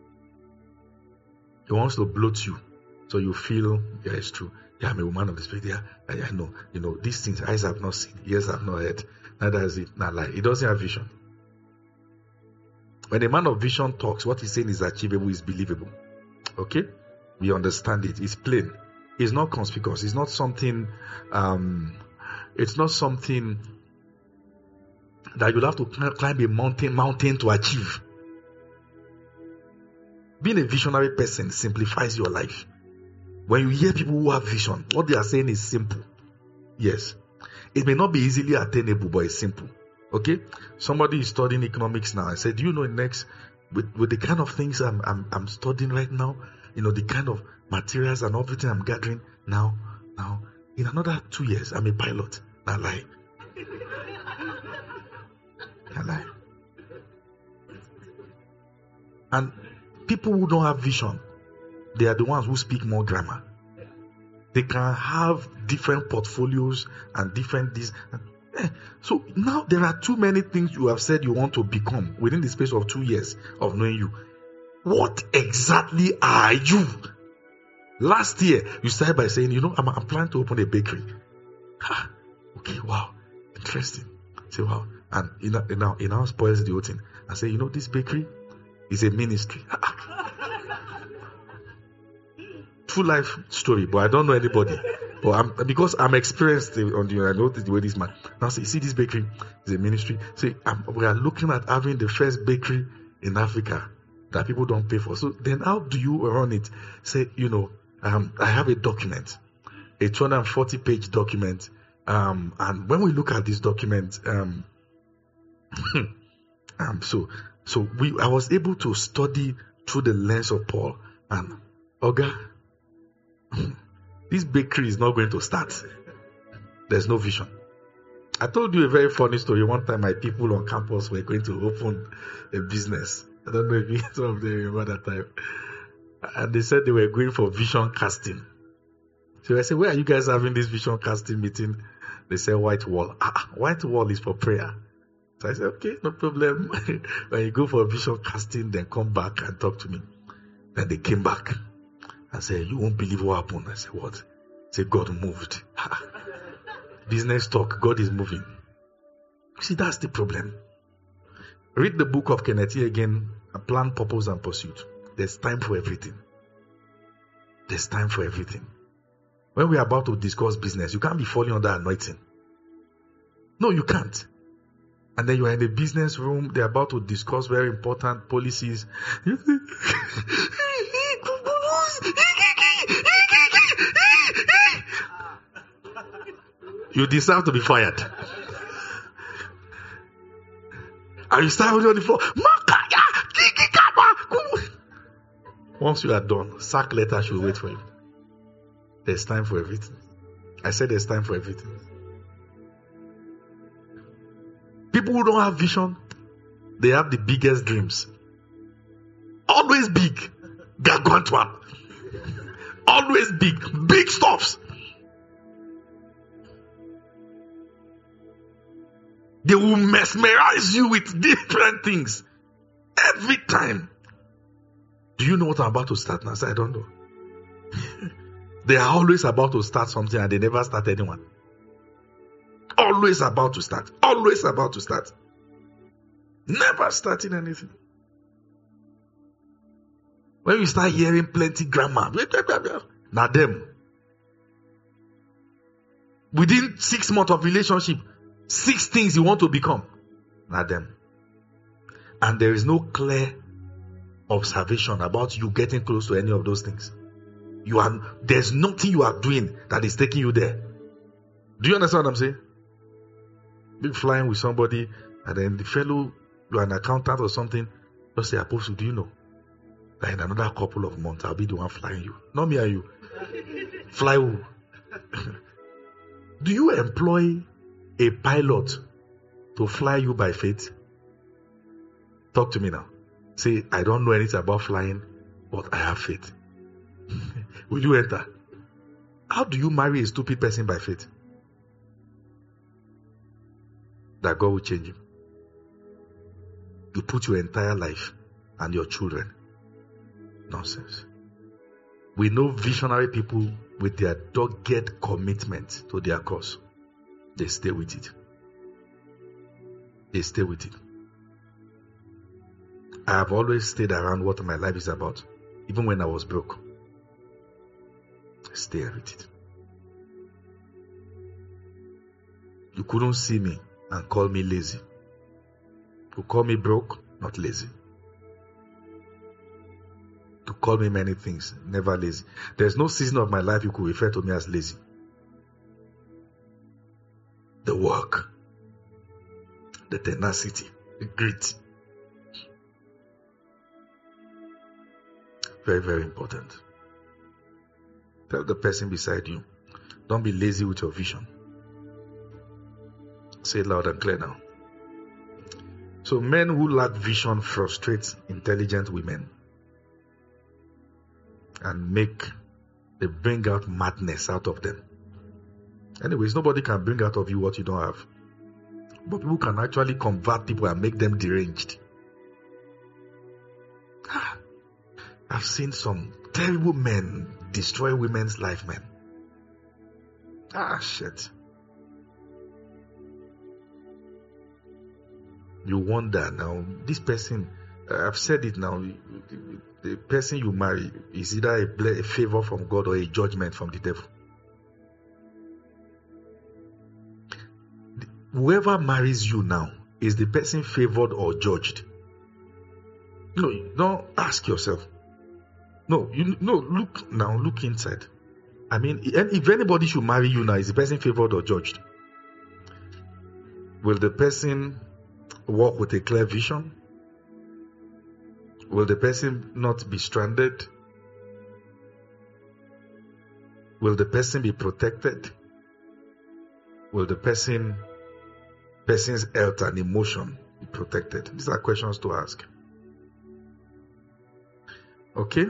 He wants to bloat you, so you feel, yeah, it's true. Yeah, I'm a woman of the spirit. Yeah, I, I know. You know, these things eyes have not seen, ears have not heard. Neither has it not lie. He doesn't have vision. When a man of vision talks, what he's saying is achievable, is believable. Okay? We understand it. It's plain. It's not conspicuous. It's not something, um, it's not something that you'll have to climb a mountain, mountain to achieve. Being a visionary person simplifies your life. When you hear people who have vision, what they are saying is simple. Yes. It may not be easily attainable, but it's simple. Okay? Somebody is studying economics now. I said, do you know next, with, with the kind of things I'm, I'm, I'm studying right now, you know, the kind of materials and everything I'm gathering now, now, in another two years, I'm a pilot. I lie. I lie. And people who don't have vision, they are the ones who speak more grammar. They can have different portfolios and different this. So now there are too many things you have said you want to become within the space of two years of knowing you. What exactly are you? Last year, you started by saying, you know, I'm, I'm planning to open a bakery. Ha, okay, wow, interesting. Say, wow. And it now, it now, it now spoils the whole thing. I say, you know, this bakery is a ministry. True life story, but I don't know anybody. But I'm, because I'm experienced on the, I know the way this man. Now, see, see this bakery is a ministry. See, I'm, we are looking at having the first bakery in Africa that people don't pay for. So then, how do you run it? Say, you know, um, I have a document, a two hundred forty page document, um, and when we look at this document, um, um, so so we, I was able to study through the lens of Paul and Oga. This bakery is not going to start. There's no vision. I told you a very funny story. One time, my people on campus were going to open a business. I don't know if you some of them remember that time. And they said they were going for vision casting. So I said, where are you guys having this vision casting meeting? They said, White Wall. Ah, White Wall is for prayer. So I said, okay, no problem. When you go for vision casting, then come back and talk to me. Then they came back. I said, you won't believe what happened. I said, what? I said, God moved. Business talk, God is moving. See, that's the problem. Read the book of Kenneth again, Plan, Purpose, and Pursuit. There's time for everything. There's time for everything. When we're about to discuss business, you can't be falling under anointing. No, you can't. And then you are in the business room, they're about to discuss very important policies. You deserve to be fired. And you start on the floor. Once you are done, sack letter should wait for you. There's time for everything. I said there's time for everything. People who don't have vision, they have the biggest dreams. Always big. Gargantuan. Always big. Big stuffs. They will mesmerize you with different things. Every time. Do you know what I'm about to start now? I said, I don't know. They are always about to start something and they never start anyone. Always about to start. Always about to start. Never starting anything. When you start hearing plenty grammar, now them. Within six months of relationship, six things you want to become. Now them. And there is no clear observation about you getting close to any of those things. You are, there's nothing you are doing that is taking you there. Do you understand what I'm saying? Be flying with somebody, and then the fellow, you're an accountant or something, just say, Apostle, do you know that in another couple of months I'll be the one flying you? Not me and you. Fly who? Do you employ a pilot to fly you by faith? Talk to me now. Say, I don't know anything about flying, but I have faith. Will you enter? How do you marry a stupid person by faith? That God will change him. You put your entire life and your children. Nonsense. We know visionary people with their dogged commitment to their cause. They stay with it. They stay with it. I have always stayed around what my life is about, even when I was broke. I stay with it. You couldn't see me and call me lazy. You call me broke, not lazy. To call me many things, never lazy. There's no season of my life you could refer to me as lazy. The work, the tenacity, the grit. Very, very important. Tell the person beside you, don't be lazy with your vision. Say it loud and clear now. So men who lack vision frustrate intelligent women and make, they bring out madness out of them. Anyways, nobody can bring out of you what you don't have. But people can actually convert people and make them deranged. Ah, I've seen some terrible men destroy women's life, man. Ah, shit. You wonder now, this person, I've said it now, the person you marry is either a, a favor from God or a judgment from the devil. Whoever marries you now, is the person favored or judged? No, don't ask yourself. No, you no look now, look inside. I mean, if anybody should marry you now, is the person favored or judged? Will the person walk with a clear vision? Will the person not be stranded? Will the person be protected? Will the person person's health and emotion be protected? These are questions to ask. Okay?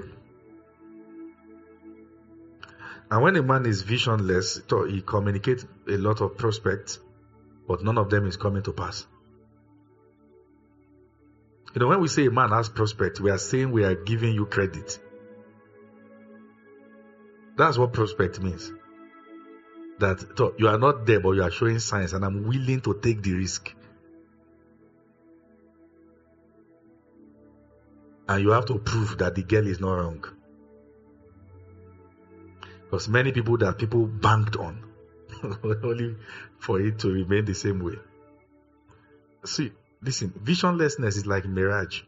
And when a man is visionless, he communicates a lot of prospects, but none of them is coming to pass. You know, when we say a man has prospect, we are saying we are giving you credit. That's what prospect means. That so you are not there, but you are showing signs, and I'm willing to take the risk. And you have to prove that the girl is not wrong. Because many people that people banked on, only for it to remain the same way. See, listen, visionlessness is like mirage.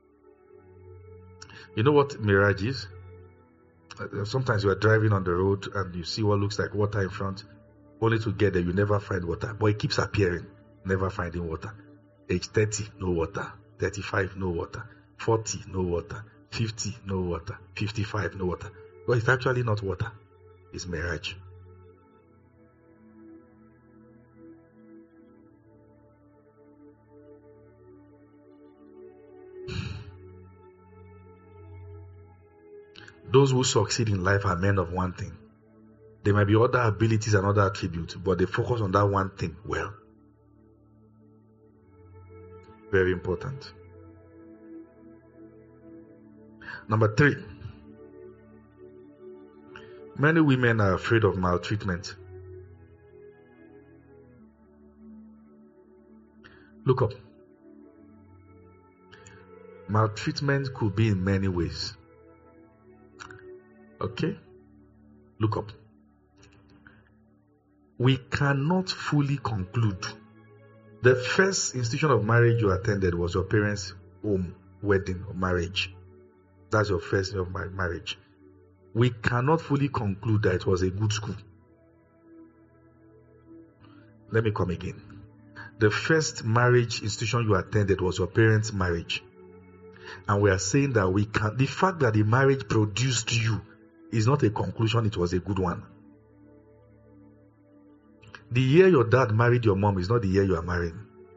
You know what mirage is? Sometimes you are driving on the road and you see what looks like water in front, only to get there you never find water. But it keeps appearing, never finding water. Age thirty, no water. thirty-five, no water. forty, no water. fifty, no water. fifty-five, no water. But it's actually not water. It's mirage. Those who succeed in life are men of one thing. There might be other abilities and other attributes, but they focus on that one thing well. Very important. Number three. Many women are afraid of maltreatment. Look up. Maltreatment could be in many ways. Okay? Look up. We cannot fully conclude. The first institution of marriage you attended was your parents' home, wedding, or marriage. That's your first year of marriage. We cannot fully conclude that it was a good school. Let me come again. The first marriage institution you attended was your parents' marriage. And we are saying that we can, the fact that the marriage produced you is not a conclusion it was a good one. The year your dad married your mom is not the year you are marrying.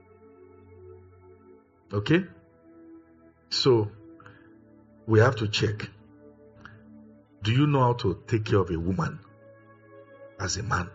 Okay? So, we have to check. Do you know how to take care of a woman as a man?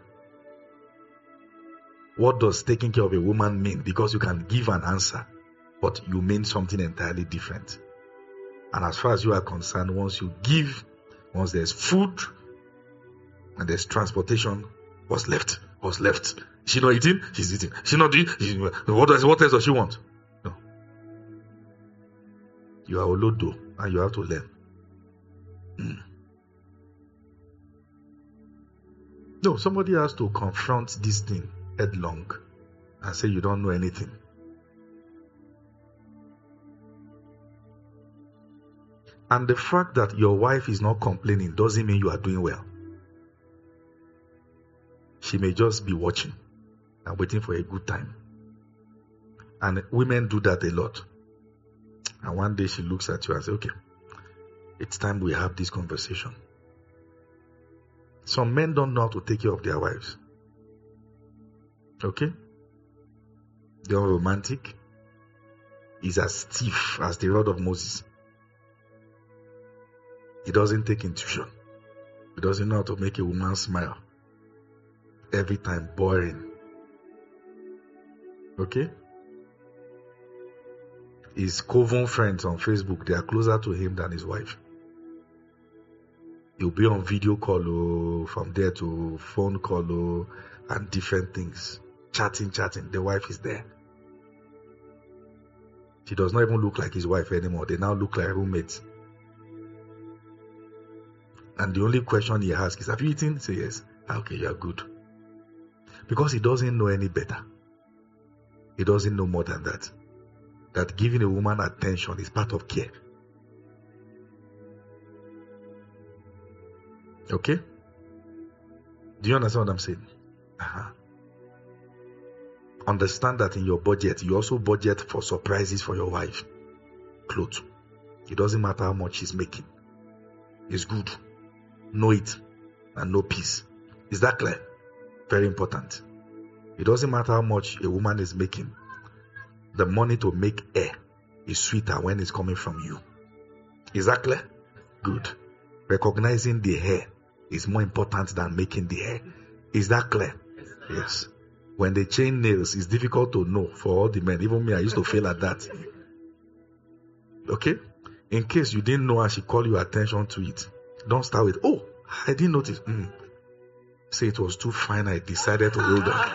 What does taking care of a woman mean? Because you can give an answer, but you mean something entirely different. And as far as you are concerned, once you give, once there's food and there's transportation, what's left? What's left? Is she not eating? She's eating. She not doing? She's, what, does, what else does she want? No. You are Olodo and you have to learn. Mm. No, somebody has to confront this thing headlong and say you don't know anything. And the fact that your wife is not complaining doesn't mean you are doing well. She may just be watching and waiting for a good time. And women do that a lot. And one day she looks at you and says, okay, it's time we have this conversation. Some men don't know how to take care of their wives. Okay? They're romantic. He's as stiff as the rod of Moses. He doesn't take intuition. He doesn't know how to make a woman smile. Every time, boring. Okay? His coven friends on Facebook, they are closer to him than his wife. He'll be on video call, oh, from there to phone call, oh, and different things. Chatting, chatting. The wife is there. She does not even look like his wife anymore. They now look like roommates. And the only question he asks is, have you eaten? Say yes. Okay, you are good. Because he doesn't know any better. He doesn't know more than that. That giving a woman attention is part of care. Okay? Do you understand what I'm saying? Uh-huh. Understand that in your budget, you also budget for surprises for your wife. Clothes. It doesn't matter how much she's making. It's good. Know it and know peace. Is that clear? Very important. It doesn't matter how much a woman is making. The money to make air is sweeter when it's coming from you. Is that clear? Good. Recognizing the hair is more important than making the hair. Is that clear? Yes. When they chain nails, it's difficult to know for all the men. Even me, I used to fail at that. Okay? In case you didn't know and she called your attention to it, don't start with, oh, I didn't notice. Mm. Say it was too fine, I decided to hold on.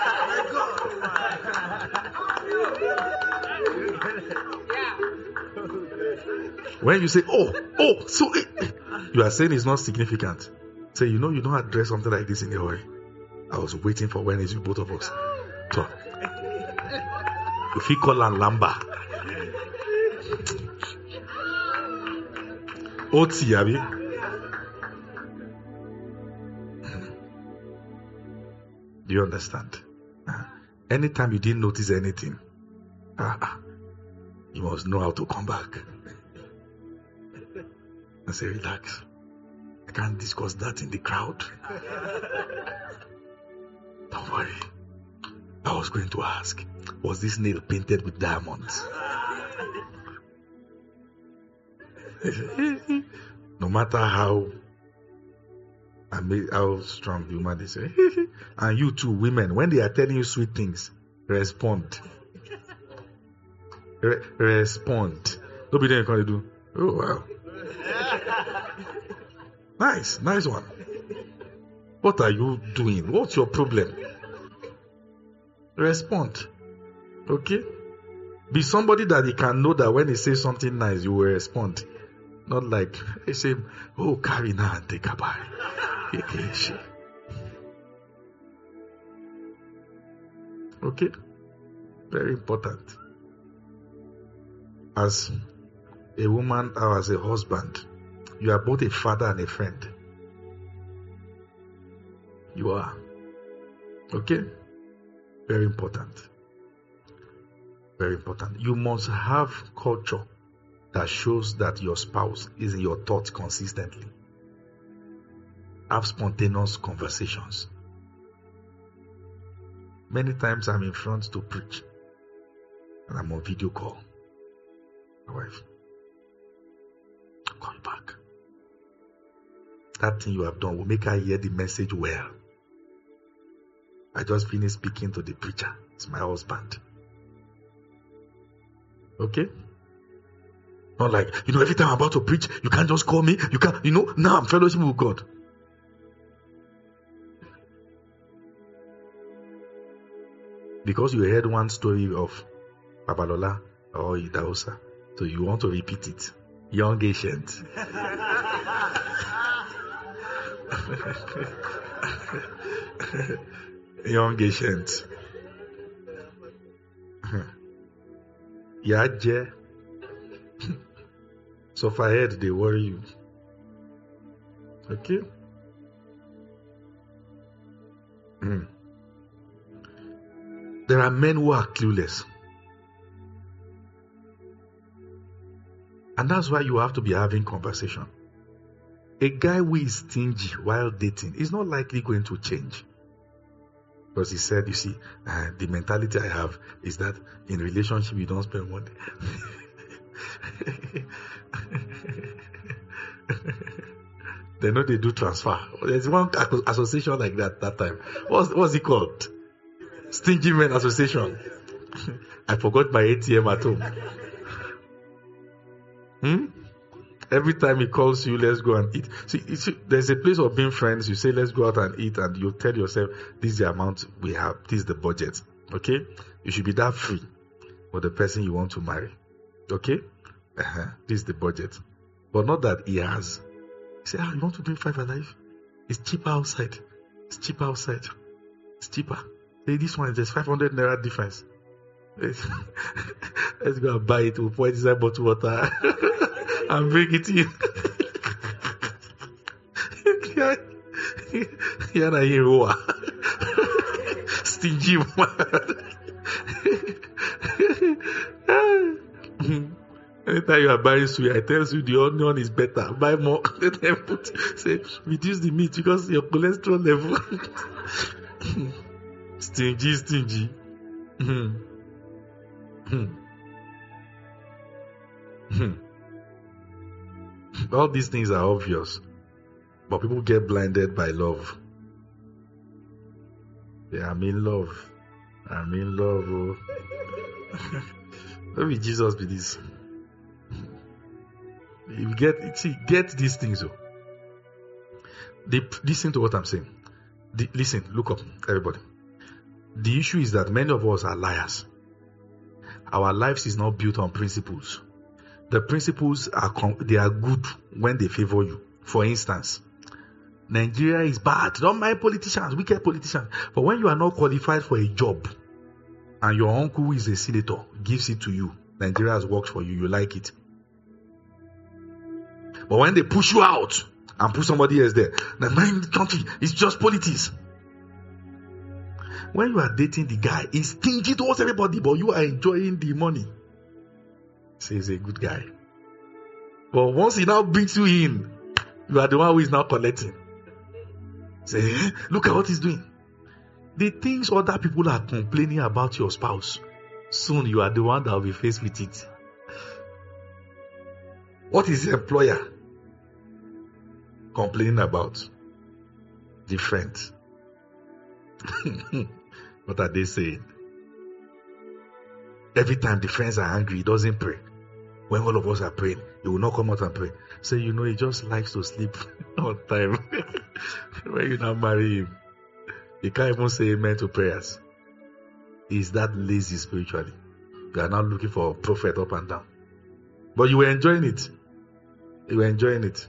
When you say, oh, oh, so it, you are saying it's not significant. Say, you know, you don't address something like this in a hurry. I was waiting for when it's with both of us. So, if you call her Lamba, Oti, Abi. Do you understand? Uh, anytime you didn't notice anything, uh, you must know how to come back and say, relax. I can't discuss that in the crowd. Don't worry. I was going to ask, was this nail painted with diamonds? No matter how how strong the woman is, and you too, women, when they are telling you sweet things, respond. Re- respond. Don't be there going to do, oh wow. Nice, nice one. What are you doing? What's your problem? Respond. Okay? Be somebody that he can know that when he says something nice, you will respond. Not like, he say, oh, carry now and take a bite. Okay? Very important. As a woman or as a husband, you are both a father and a friend. You are. Okay? Very important. Very important. You must have culture that shows that your spouse is in your thoughts consistently. Have spontaneous conversations. Many times I'm in front to preach and I'm on video call. My wife, I'll call you back. that thing you have done will make her hear the message well. I just finished speaking to the preacher. It's my husband. Okay? Not like, you know, every time I'm about to preach, you can't just call me. You can't, you know, now I'm fellowship with God. Because you heard one story of Babalola or Idahosa, so you want to repeat it. Young ancient. Young ancient. Yaje. So if I heard, they worry you. Okay? Mm. There are men who are clueless. And that's why you have to be having conversation. A guy who is stingy while dating is not likely going to change. Because he said, you see, uh, the mentality I have is that in relationship you don't spend money. They know they do transfer. There's one association like that that time. What's, what's it called? Stingy Men Association. I forgot my A T M at home. Hmm? Every time he calls you, let's go and eat. See, see, there's a place of being friends. You say, let's go out and eat, and you tell yourself, this is the amount we have. This is the budget. Okay? You should be that free for the person you want to marry. Okay? Uh-huh. This is the budget. But not that he has. He said, ah, you want to drink Five Alive? It's cheaper outside. It's cheaper outside. It's cheaper. Hey, this one, there's five hundred naira difference. Let's go and buy it. We'll pour it inside bottle water and bring it in. You're a hero. Stingy man. Anytime you are buying sweet, I tell you the onion is better. Buy more. Let them put, say, reduce the meat because your cholesterol level. Stingy, stingy. All these things are obvious, but people get blinded by love. Yeah, I'm in love. I'm in love. Oh. Maybe Jesus be this. You get, see, get these things. Oh. They, listen to what I'm saying. The, listen, look up, everybody. The issue is that many of us are liars. Our lives is not built on principles. The principles are they are good when they favor you. For instance, Nigeria is bad. Don't mind politicians, wicked politicians. But when you are not qualified for a job, and your uncle who is a senator gives it to you, Nigeria has worked for you, you like it. But when they push you out and put somebody else there, the mind country is just politics. When you are dating the guy, he's stingy towards everybody, but you are enjoying the money. So he's a good guy. But once he now brings you in, you are the one who is now collecting. Say, eh, look at what he's doing. The things other people are complaining about your spouse, soon you are the one that will be faced with it. What is the employer complaining about? Different. What are they saying? Every time the friends are angry, he doesn't pray. When all of us are praying, he will not come out and pray. So you know he just likes to sleep all the time. When you now marry him, he can't even say amen to prayers. He's that lazy spiritually. You are now looking for a prophet up and down. But you were enjoying it. You were enjoying it.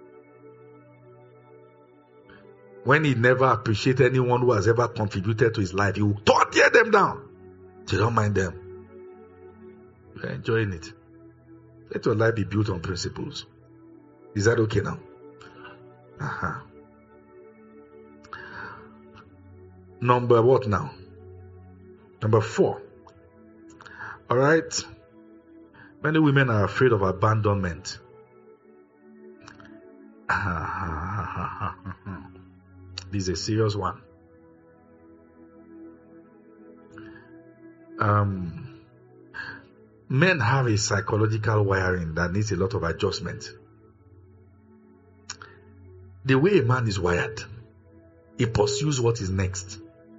When he never appreciated anyone who has ever contributed to his life, he will tear them down. So don't mind them. You're enjoying it. Let your life be built on principles. Is that okay now? Uh-huh. Number what now? Number four. All right. Many women are afraid of abandonment. This is a serious one. Um, men have a psychological wiring that needs a lot of adjustment. the way a man is wired, he pursues what is next.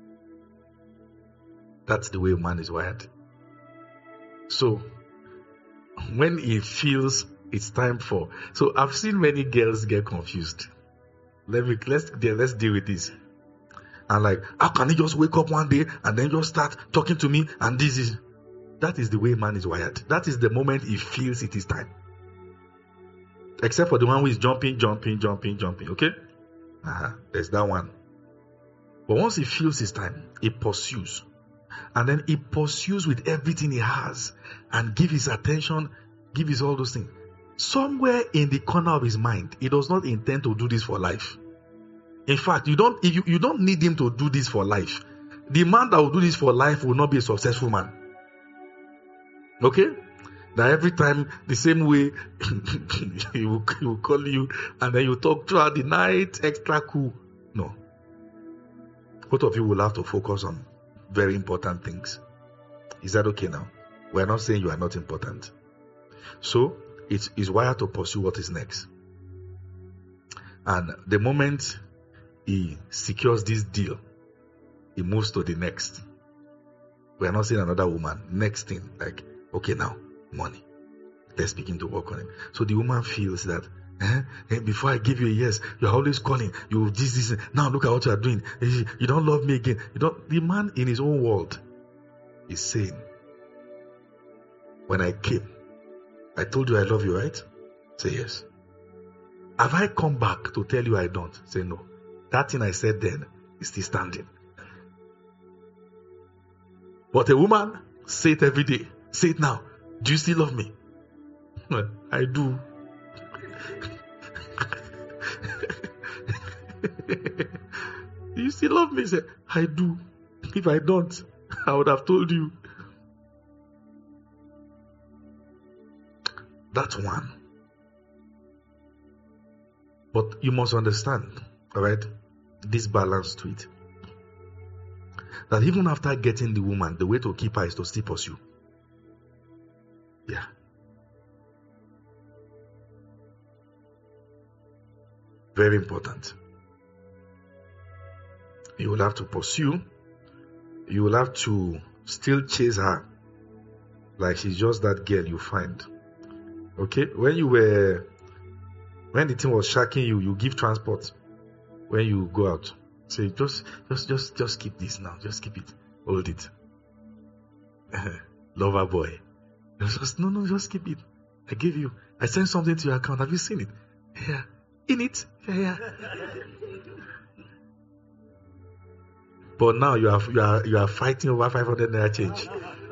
That's the way a man is wired. So, when he feels it's time for, so I've seen many girls get confused. Let me let's let's deal with this. And like, how can he just wake up one day and then just start talking to me? And this is that is the way man is wired. That is the moment he feels it is time. Except for the one who is jumping, jumping, jumping, jumping. Okay, uh-huh. There's that one. But once he feels it's time, he pursues. And then he pursues with everything he has and give his attention, give his all those things. Somewhere in the corner of his mind, he does not intend to do this for life. In fact, you don't you, you don't need him to do this for life. The man that will do this for life will not be a successful man. Okay? That every time the same way he, will, he will call you and then you talk throughout the night, extra cool. No. Both of you will have to focus on very important things. Is that okay now? We're not saying you are not important. So, it is wired to pursue what is next. And the moment he secures this deal, he moves to the next. We are not saying another woman. Next thing, like, okay now, money. Let's begin to work on it. So the woman feels that, eh, eh, before I give you a yes, you're always calling. You this, this. Now look at what you are doing. You don't love me again. You don't. The man in his own world is saying, when I came, I told you I love you, right? Say yes. Have I come back to tell you I don't? Say no. That thing I said then is still standing. But a woman, say it every day. Say it now. Do you still love me? I do. Do you still love me? Say, I do. If I don't, I would have told you. That's one. But you must understand, alright, this balance to it. That even after getting the woman, the way to keep her is to still pursue. Yeah. Very important. You will have to pursue. You will have to still chase her. Like she's just that girl you find. Okay, when you were, when the thing was shacking you, you give transport. When you go out, say just, just, just, just keep this now. Just keep it, hold it. Lover boy, just no, no, just keep it. I give you. I sent something to your account. Have you seen it? Yeah, in it. Yeah, yeah. But now you are, you are, you are fighting over five hundred naira change.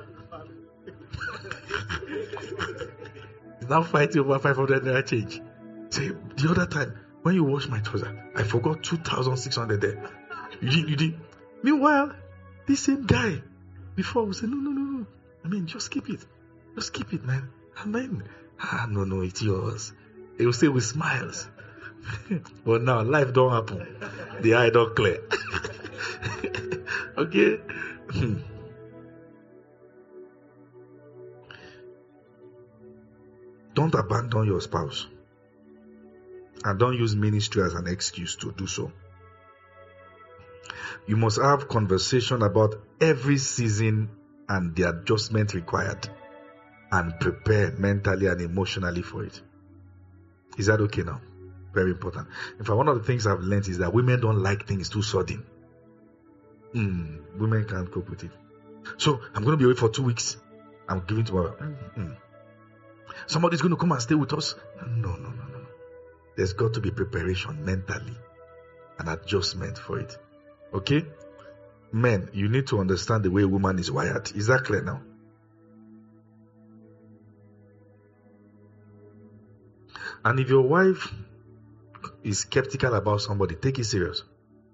Now fighting over five hundred naira change. Say, the other time, when you wash my trouser, I forgot two thousand six hundred there. You did, you did. Meanwhile, this same guy, before we say, no, no, no, no. I mean, just keep it. Just keep it, man. And then, ah, no, no, it's yours. He will say with smiles. But now, life don't happen. The eye don't clear. Okay? Don't abandon your spouse. And don't use ministry as an excuse to do so. You must have conversation about every season and the adjustment required. And prepare mentally and emotionally for it. Is that okay now? Very important. In fact, one of the things I've learned is that women don't like things too sudden. Mm, women can't cope with it. So, I'm going to be away for two weeks. I'm giving to her. Mm-hmm. Somebody's going to come and stay with us. No, no, no, no. There's got to be preparation mentally. An adjustment for it. Okay? Men, you need to understand the way a woman is wired. Is that clear now? And if your wife is skeptical about somebody, take it serious.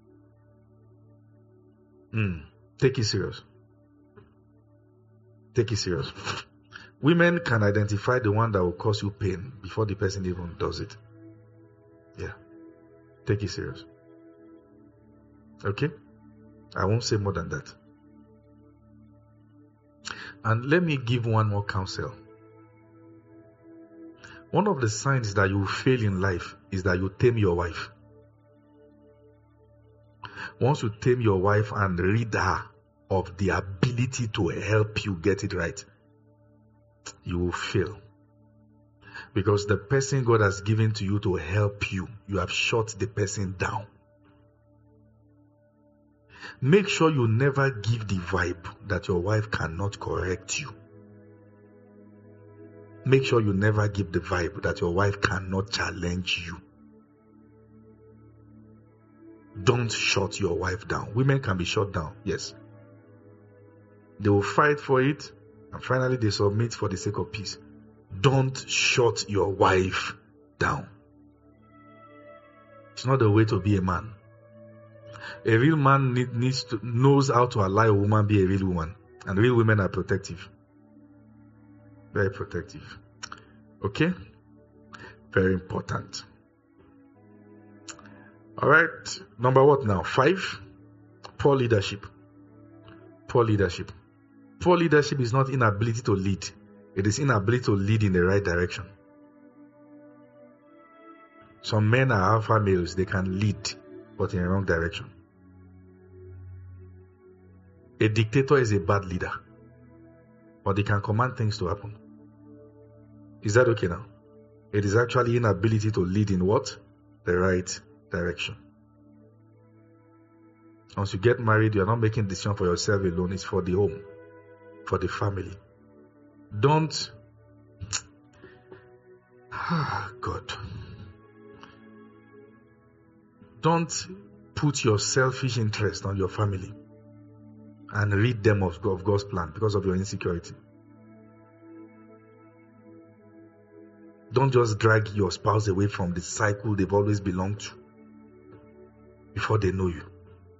Mm, take it serious. Take it serious. Women can identify the one that will cause you pain before the person even does it. Yeah. Take it serious. Okay? I won't say more than that. And let me give one more counsel. One of the signs that you fail in life is that you tame your wife. Once you tame your wife and rid her of the ability to help you get it right, you will fail. Because the person God has given to you to help you, you have shut the person down. Make sure you never give the vibe that your wife cannot correct you. Make sure you never give the vibe that your wife cannot challenge you. Don't shut your wife down. Women can be shut down, yes. They will fight for it, and finally they submit for the sake of peace. Don't shut your wife down. It's not the way to be a man. A real man need, needs to knows how to allow a woman be a real woman, and real women are protective, very protective. Okay, very important. All right, number what now? Five. Poor leadership. Poor leadership. Poor leadership is not inability to lead. It is inability to lead in the right direction. Some men are alpha males. They can lead, but in the wrong direction. A dictator is a bad leader, but they can command things to happen. Is that okay now? It is actually inability to lead in what? The right direction. Once you get married, you are not making decisions for yourself alone. It's for the home, for the family. Don't, ah, God, don't put your selfish interest on your family and rid them of God's plan because of your insecurity. Don't just drag your spouse away from the cycle they've always belonged to before they know you,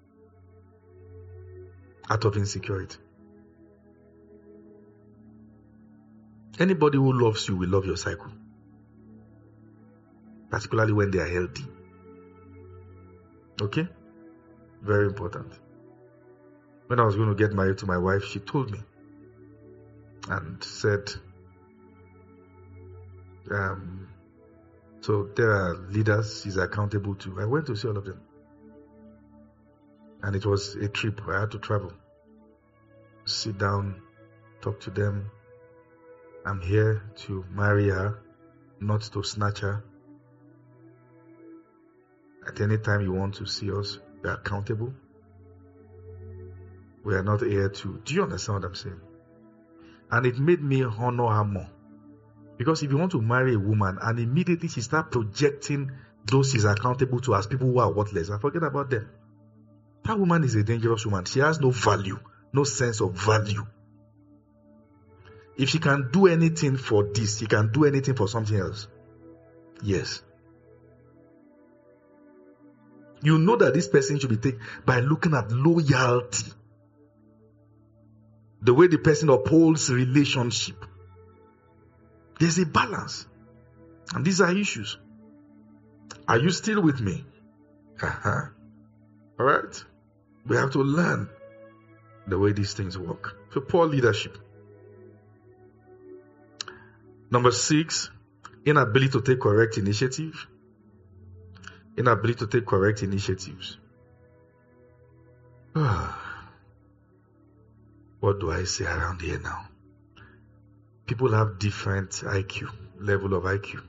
out of insecurity. Anybody who loves you will love your cycle, particularly when they are healthy. Okay? Very important. When I was going to get married to my wife, she told me and said, um, so there are leaders she's accountable to. I went to see all of them. And it was a trip. I had to travel. Sit down, talk to them. I'm here to marry her, not to snatch her. At any time you want to see us, we are accountable. We are not here to... Do you understand what I'm saying? And it made me honor her more. Because if you want to marry a woman and immediately she starts projecting those she's accountable to as people who are worthless, and forget about them. That woman is a dangerous woman. She has no value, no sense of value. If she can do anything for this, she can do anything for something else. Yes. You know that this person should be taken by looking at loyalty. The way the person upholds relationship. There's a balance. And these are issues. Are you still with me? Uh-huh. All right? We have to learn the way these things work. So poor leadership. Number six, inability to take correct initiative. Inability to take correct initiatives. What do I say around here now? People have different I Q, level of I Q.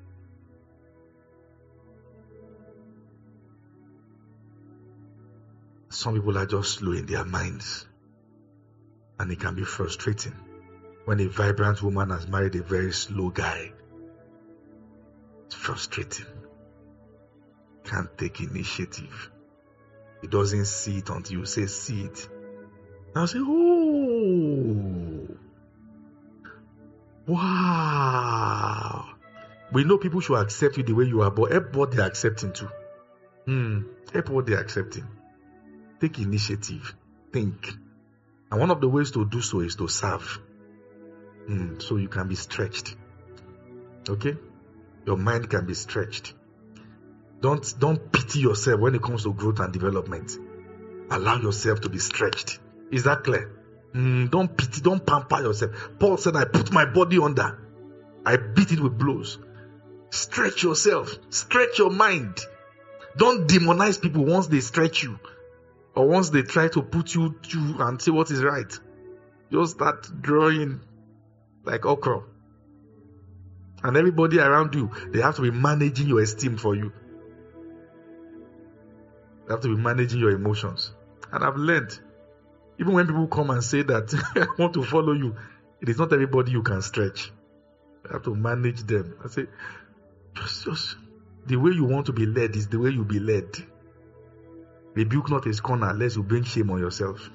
Some people are just slow in their minds. And it can be frustrating when a vibrant woman has married a very slow guy. It's frustrating. Can't take initiative. He doesn't see it until you say see it. And I'll say, oh, wow. We know people should accept you the way you are, but help what they're accepting too. Hmm. Help what they're accepting. Take initiative. Think. And one of the ways to do so is to serve. Hmm. So you can be stretched. Okay? Your mind can be stretched. Don't, don't pity yourself when it comes to growth and development. Allow yourself to be stretched. Is that clear? Mm, don't pity, don't pamper yourself. Paul said, I put my body under. I beat it with blows. Stretch yourself. Stretch your mind. Don't demonize people once they stretch you. Or once they try to put you through and say what is right, just start drawing like okra. And everybody around you, they have to be managing your esteem for you. They have to be managing your emotions. And I've learned, even when people come and say that I want to follow you, it is not everybody you can stretch. You have to manage them. I say, just, just the way you want to be led is the way you be led. Rebuke not his corner unless you bring shame on yourself.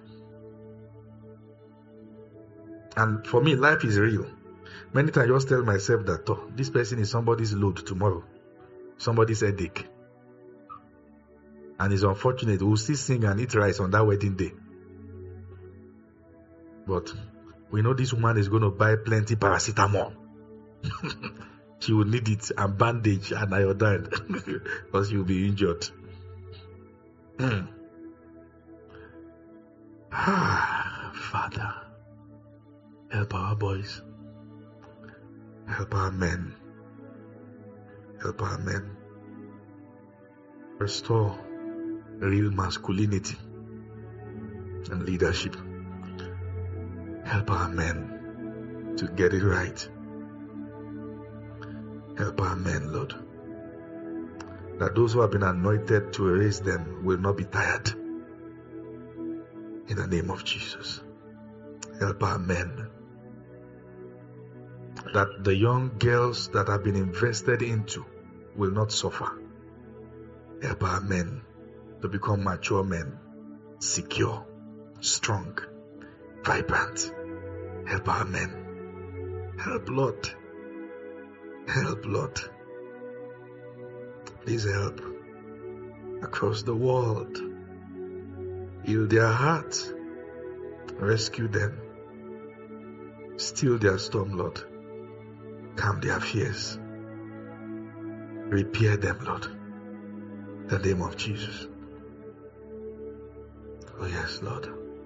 And for me, life is real. Many times I just tell myself that oh, this person is somebody's load tomorrow, somebody's headache. And it's unfortunate, we'll still sing and eat rice on that wedding day. But we know this woman is going to buy plenty paracetamol. She will need it, and bandage and iodine because she will be injured. Mm. Father, help our boys. Help our men. Help our men. Restore real masculinity and leadership. Help our men to get it right. Help our men, Lord. That those who have been anointed to raise them will not be tired. In the name of Jesus. Help our men. That the young girls that have been invested into will not suffer. Help our men to become mature men, secure, strong, vibrant. Help our men. Help, Lord. Help, Lord. Please help across the world. Heal their hearts. Rescue them. Still their storm, Lord. Calm their fears. Repair them, Lord. In the name of Jesus. Oh yes, Lord.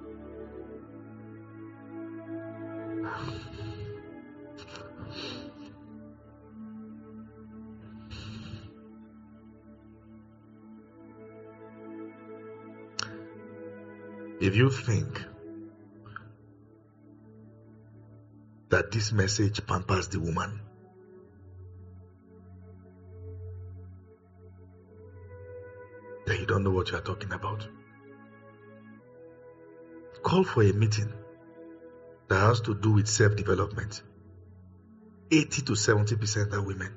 If you think that this message pampers the woman, then you don't know what you are talking about. Call for a meeting that has to do with self-development. eighty to seventy percent are women.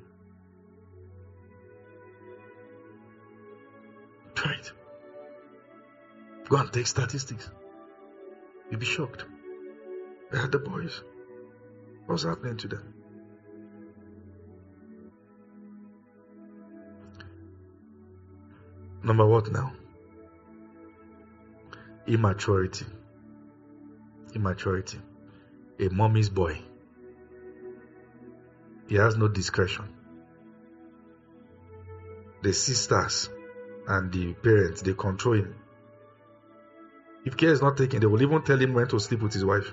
Try it. Go and take statistics. You'll be shocked. They are the boys. What's happening to them? Number what now? Immaturity. Immaturity. A mommy's boy. He has no discretion. The sisters and the parents, they control him. If care is not taken, they will even tell him when to sleep with his wife.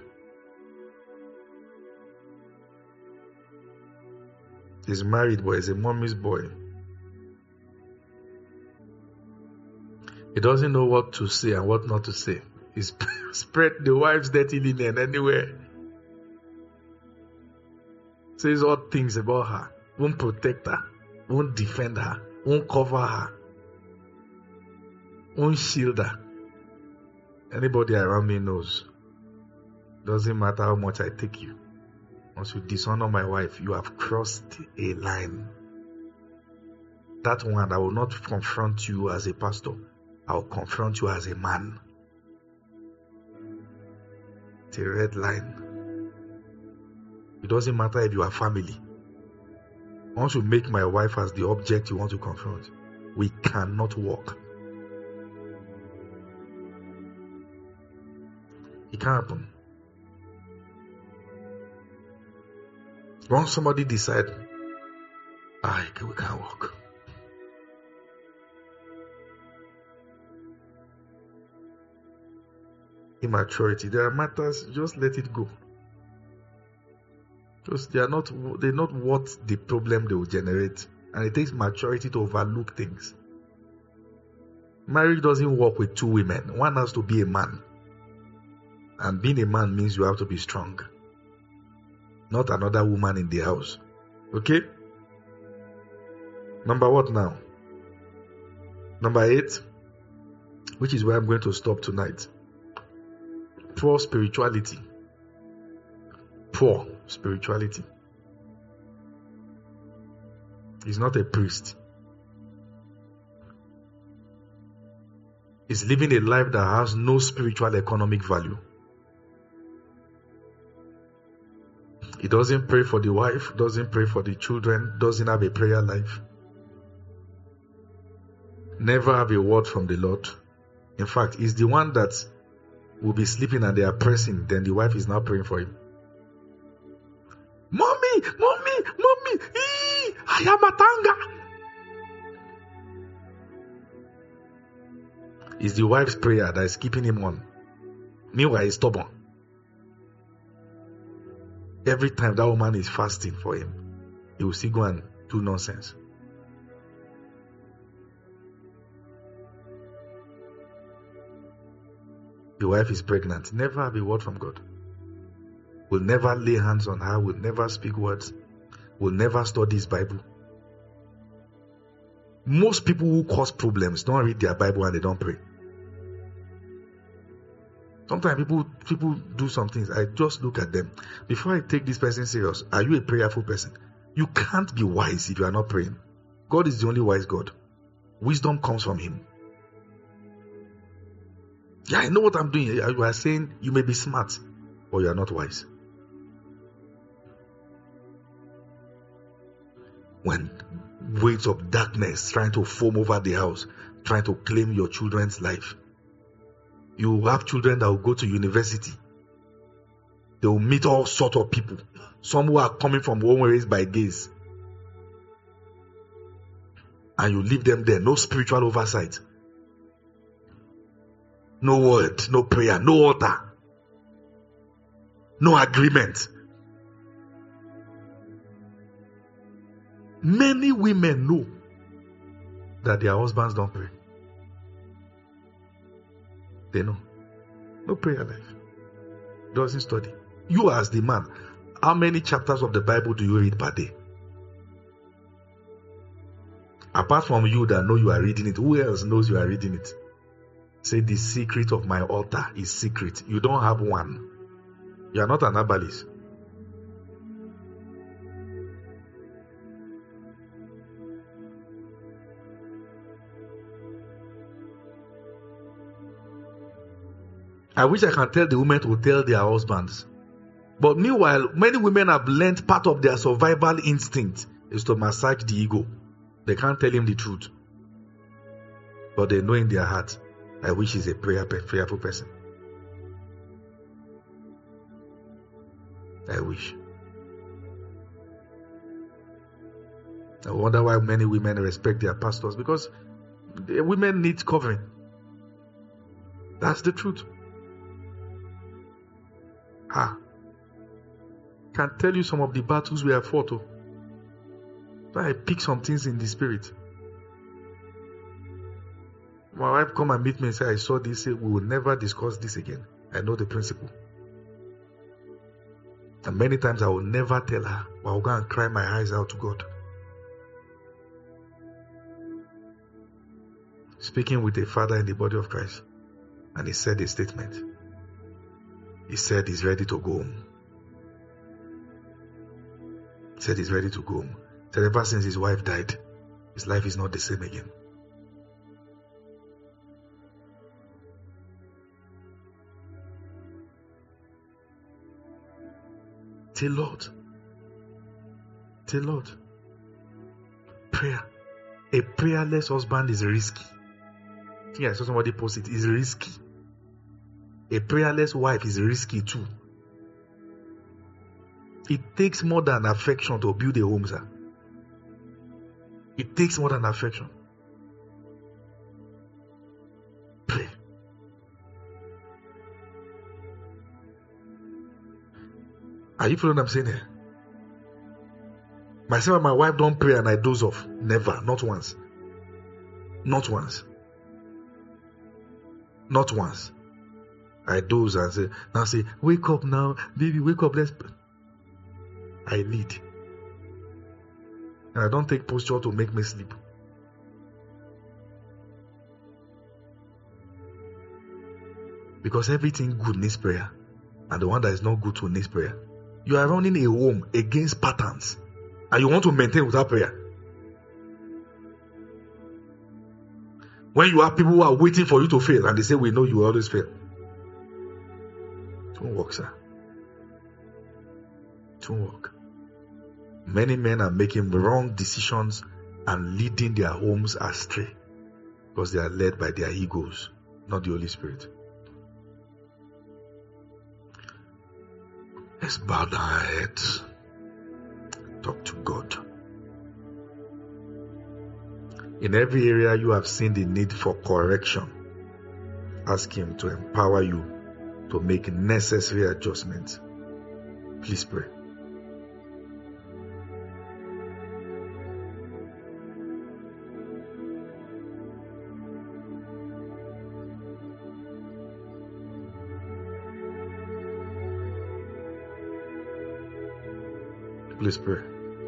He's married, but he's a mommy's boy. He doesn't know what to say and what not to say. He spread the wife's dirty linen anywhere. Says all things about her. Won't protect her. Won't defend her. Won't cover her. Won't shield her. Anybody around me knows. Doesn't matter how much I take you. Once you dishonor my wife, you have crossed a line. That one, I will not confront you as a pastor. I will confront you as a man. It's a red line. It doesn't matter if you are family. Once you make my wife as the object you want to confront, we cannot walk. It can't happen. Once somebody decide, ah, we can't walk. Immaturity. There are matters, just let it go. Just they are not they're not what the problem they will generate. And it takes maturity to overlook things. Marriage doesn't work with two women. One has to be a man. And being a man means you have to be strong. Not another woman in the house. Okay? Number what now? Number eight, which is where I'm going to stop tonight. Poor spirituality. Poor spirituality. He's not a priest. He's living a life that has no spiritual economic value. He doesn't pray for the wife, doesn't pray for the children, doesn't have a prayer life. Never have a word from the Lord. In fact, he's the one that will be sleeping and they are pressing, then the wife is now praying for him. Mommy, mommy, mommy, ee, I am a tanga. It's the wife's prayer that is keeping him on. Meanwhile, he's stubborn. Every time that woman is fasting for him, he will still go and do nonsense. The wife is pregnant. Never have a word from God. Will never lay hands on her. Will never speak words. Will never study his Bible. Most people who cause problems don't read their Bible and they don't pray. Sometimes people people do some things. I just look at them. Before I take this person serious, are you a prayerful person? You can't be wise if you are not praying. God is the only wise God. Wisdom comes from him. Yeah, I know what I'm doing. You are saying you may be smart, but you are not wise. When waves of darkness trying to foam over the house, trying to claim your children's life, you have children that will go to university. They will meet all sorts of people. Some who are coming from home raised by gays. And you leave them there. No spiritual oversight. No word, no prayer, no altar, no agreement. Many women know that their husbands don't pray. They know. No prayer life. Doesn't study. You as the man, how many chapters of the Bible do you read per day? Apart from you that know you are reading it, who else knows you are reading it? Say the secret of my altar is secret. You don't have one. You are not an herbalist. I wish I can tell the women to tell their husbands. But meanwhile, many women have learned part of their survival instinct is to massage the ego. They can't tell him the truth. But they know in their heart, I wish he's a prayer, prayerful person. I wish. I wonder why many women respect their pastors, because the women need covering. That's the truth. Ah, can tell you some of the battles we have fought. Oh. So I pick some things in the spirit. My wife come and meet me and say, I saw this, say, we will never discuss this again. I know the principle. And many times I will never tell her, but I will go and cry my eyes out to God. Speaking with a father in the body of Christ, and he said a statement. He said he's ready to go home. He said he's ready to go home. He said ever since his wife died, his life is not the same again. Tell Lord. Tell Lord. Prayer. A prayerless husband is risky. I think I saw somebody post it. It's risky. A prayerless wife is risky too. It takes more than affection to build a home, sir. It takes more than affection. Pray. Are you following what I'm saying here? Myself and my wife don't pray and I doze off. Never. Not once. Not once. Not once. I doze and say, now say, wake up now, baby, wake up, let's pray. I lead. And I don't take posture to make me sleep. Because everything good needs prayer. And the one that is not good to needs prayer. You are running a home against patterns. And you want to maintain without prayer. When you have people who are waiting for you to fail and they say, we know you will always fail. It won't work, sir. It won't work. Many men are making wrong decisions and leading their homes astray because they are led by their egos, not the Holy Spirit. Let's bow down our heads. Talk to God. In every area you have seen the need for correction, ask Him to empower you to make necessary adjustments. Please pray. Please pray.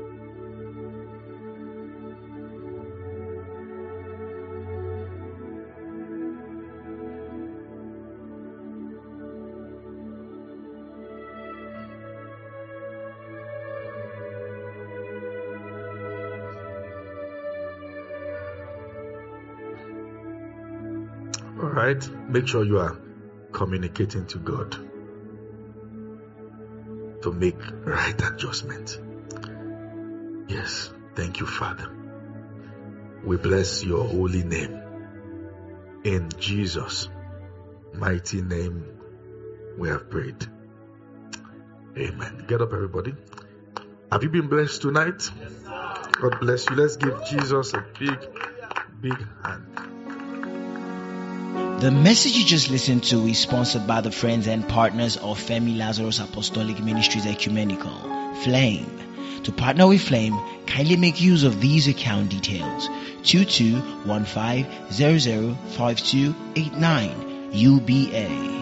All right, make sure you are communicating to God to make right adjustment. Yes, thank you, Father. We bless your holy name. In Jesus' mighty name, we have prayed. Amen. Get up, everybody. Have you been blessed tonight? God bless you. Let's give Jesus a big, big hand. The message you just listened to is sponsored by the friends and partners of Femi Lazarus Apostolic Ministries Ecumenical, Flame. To partner with Flame, kindly make use of these account details: two two one five zero zero five two eight nine U B A.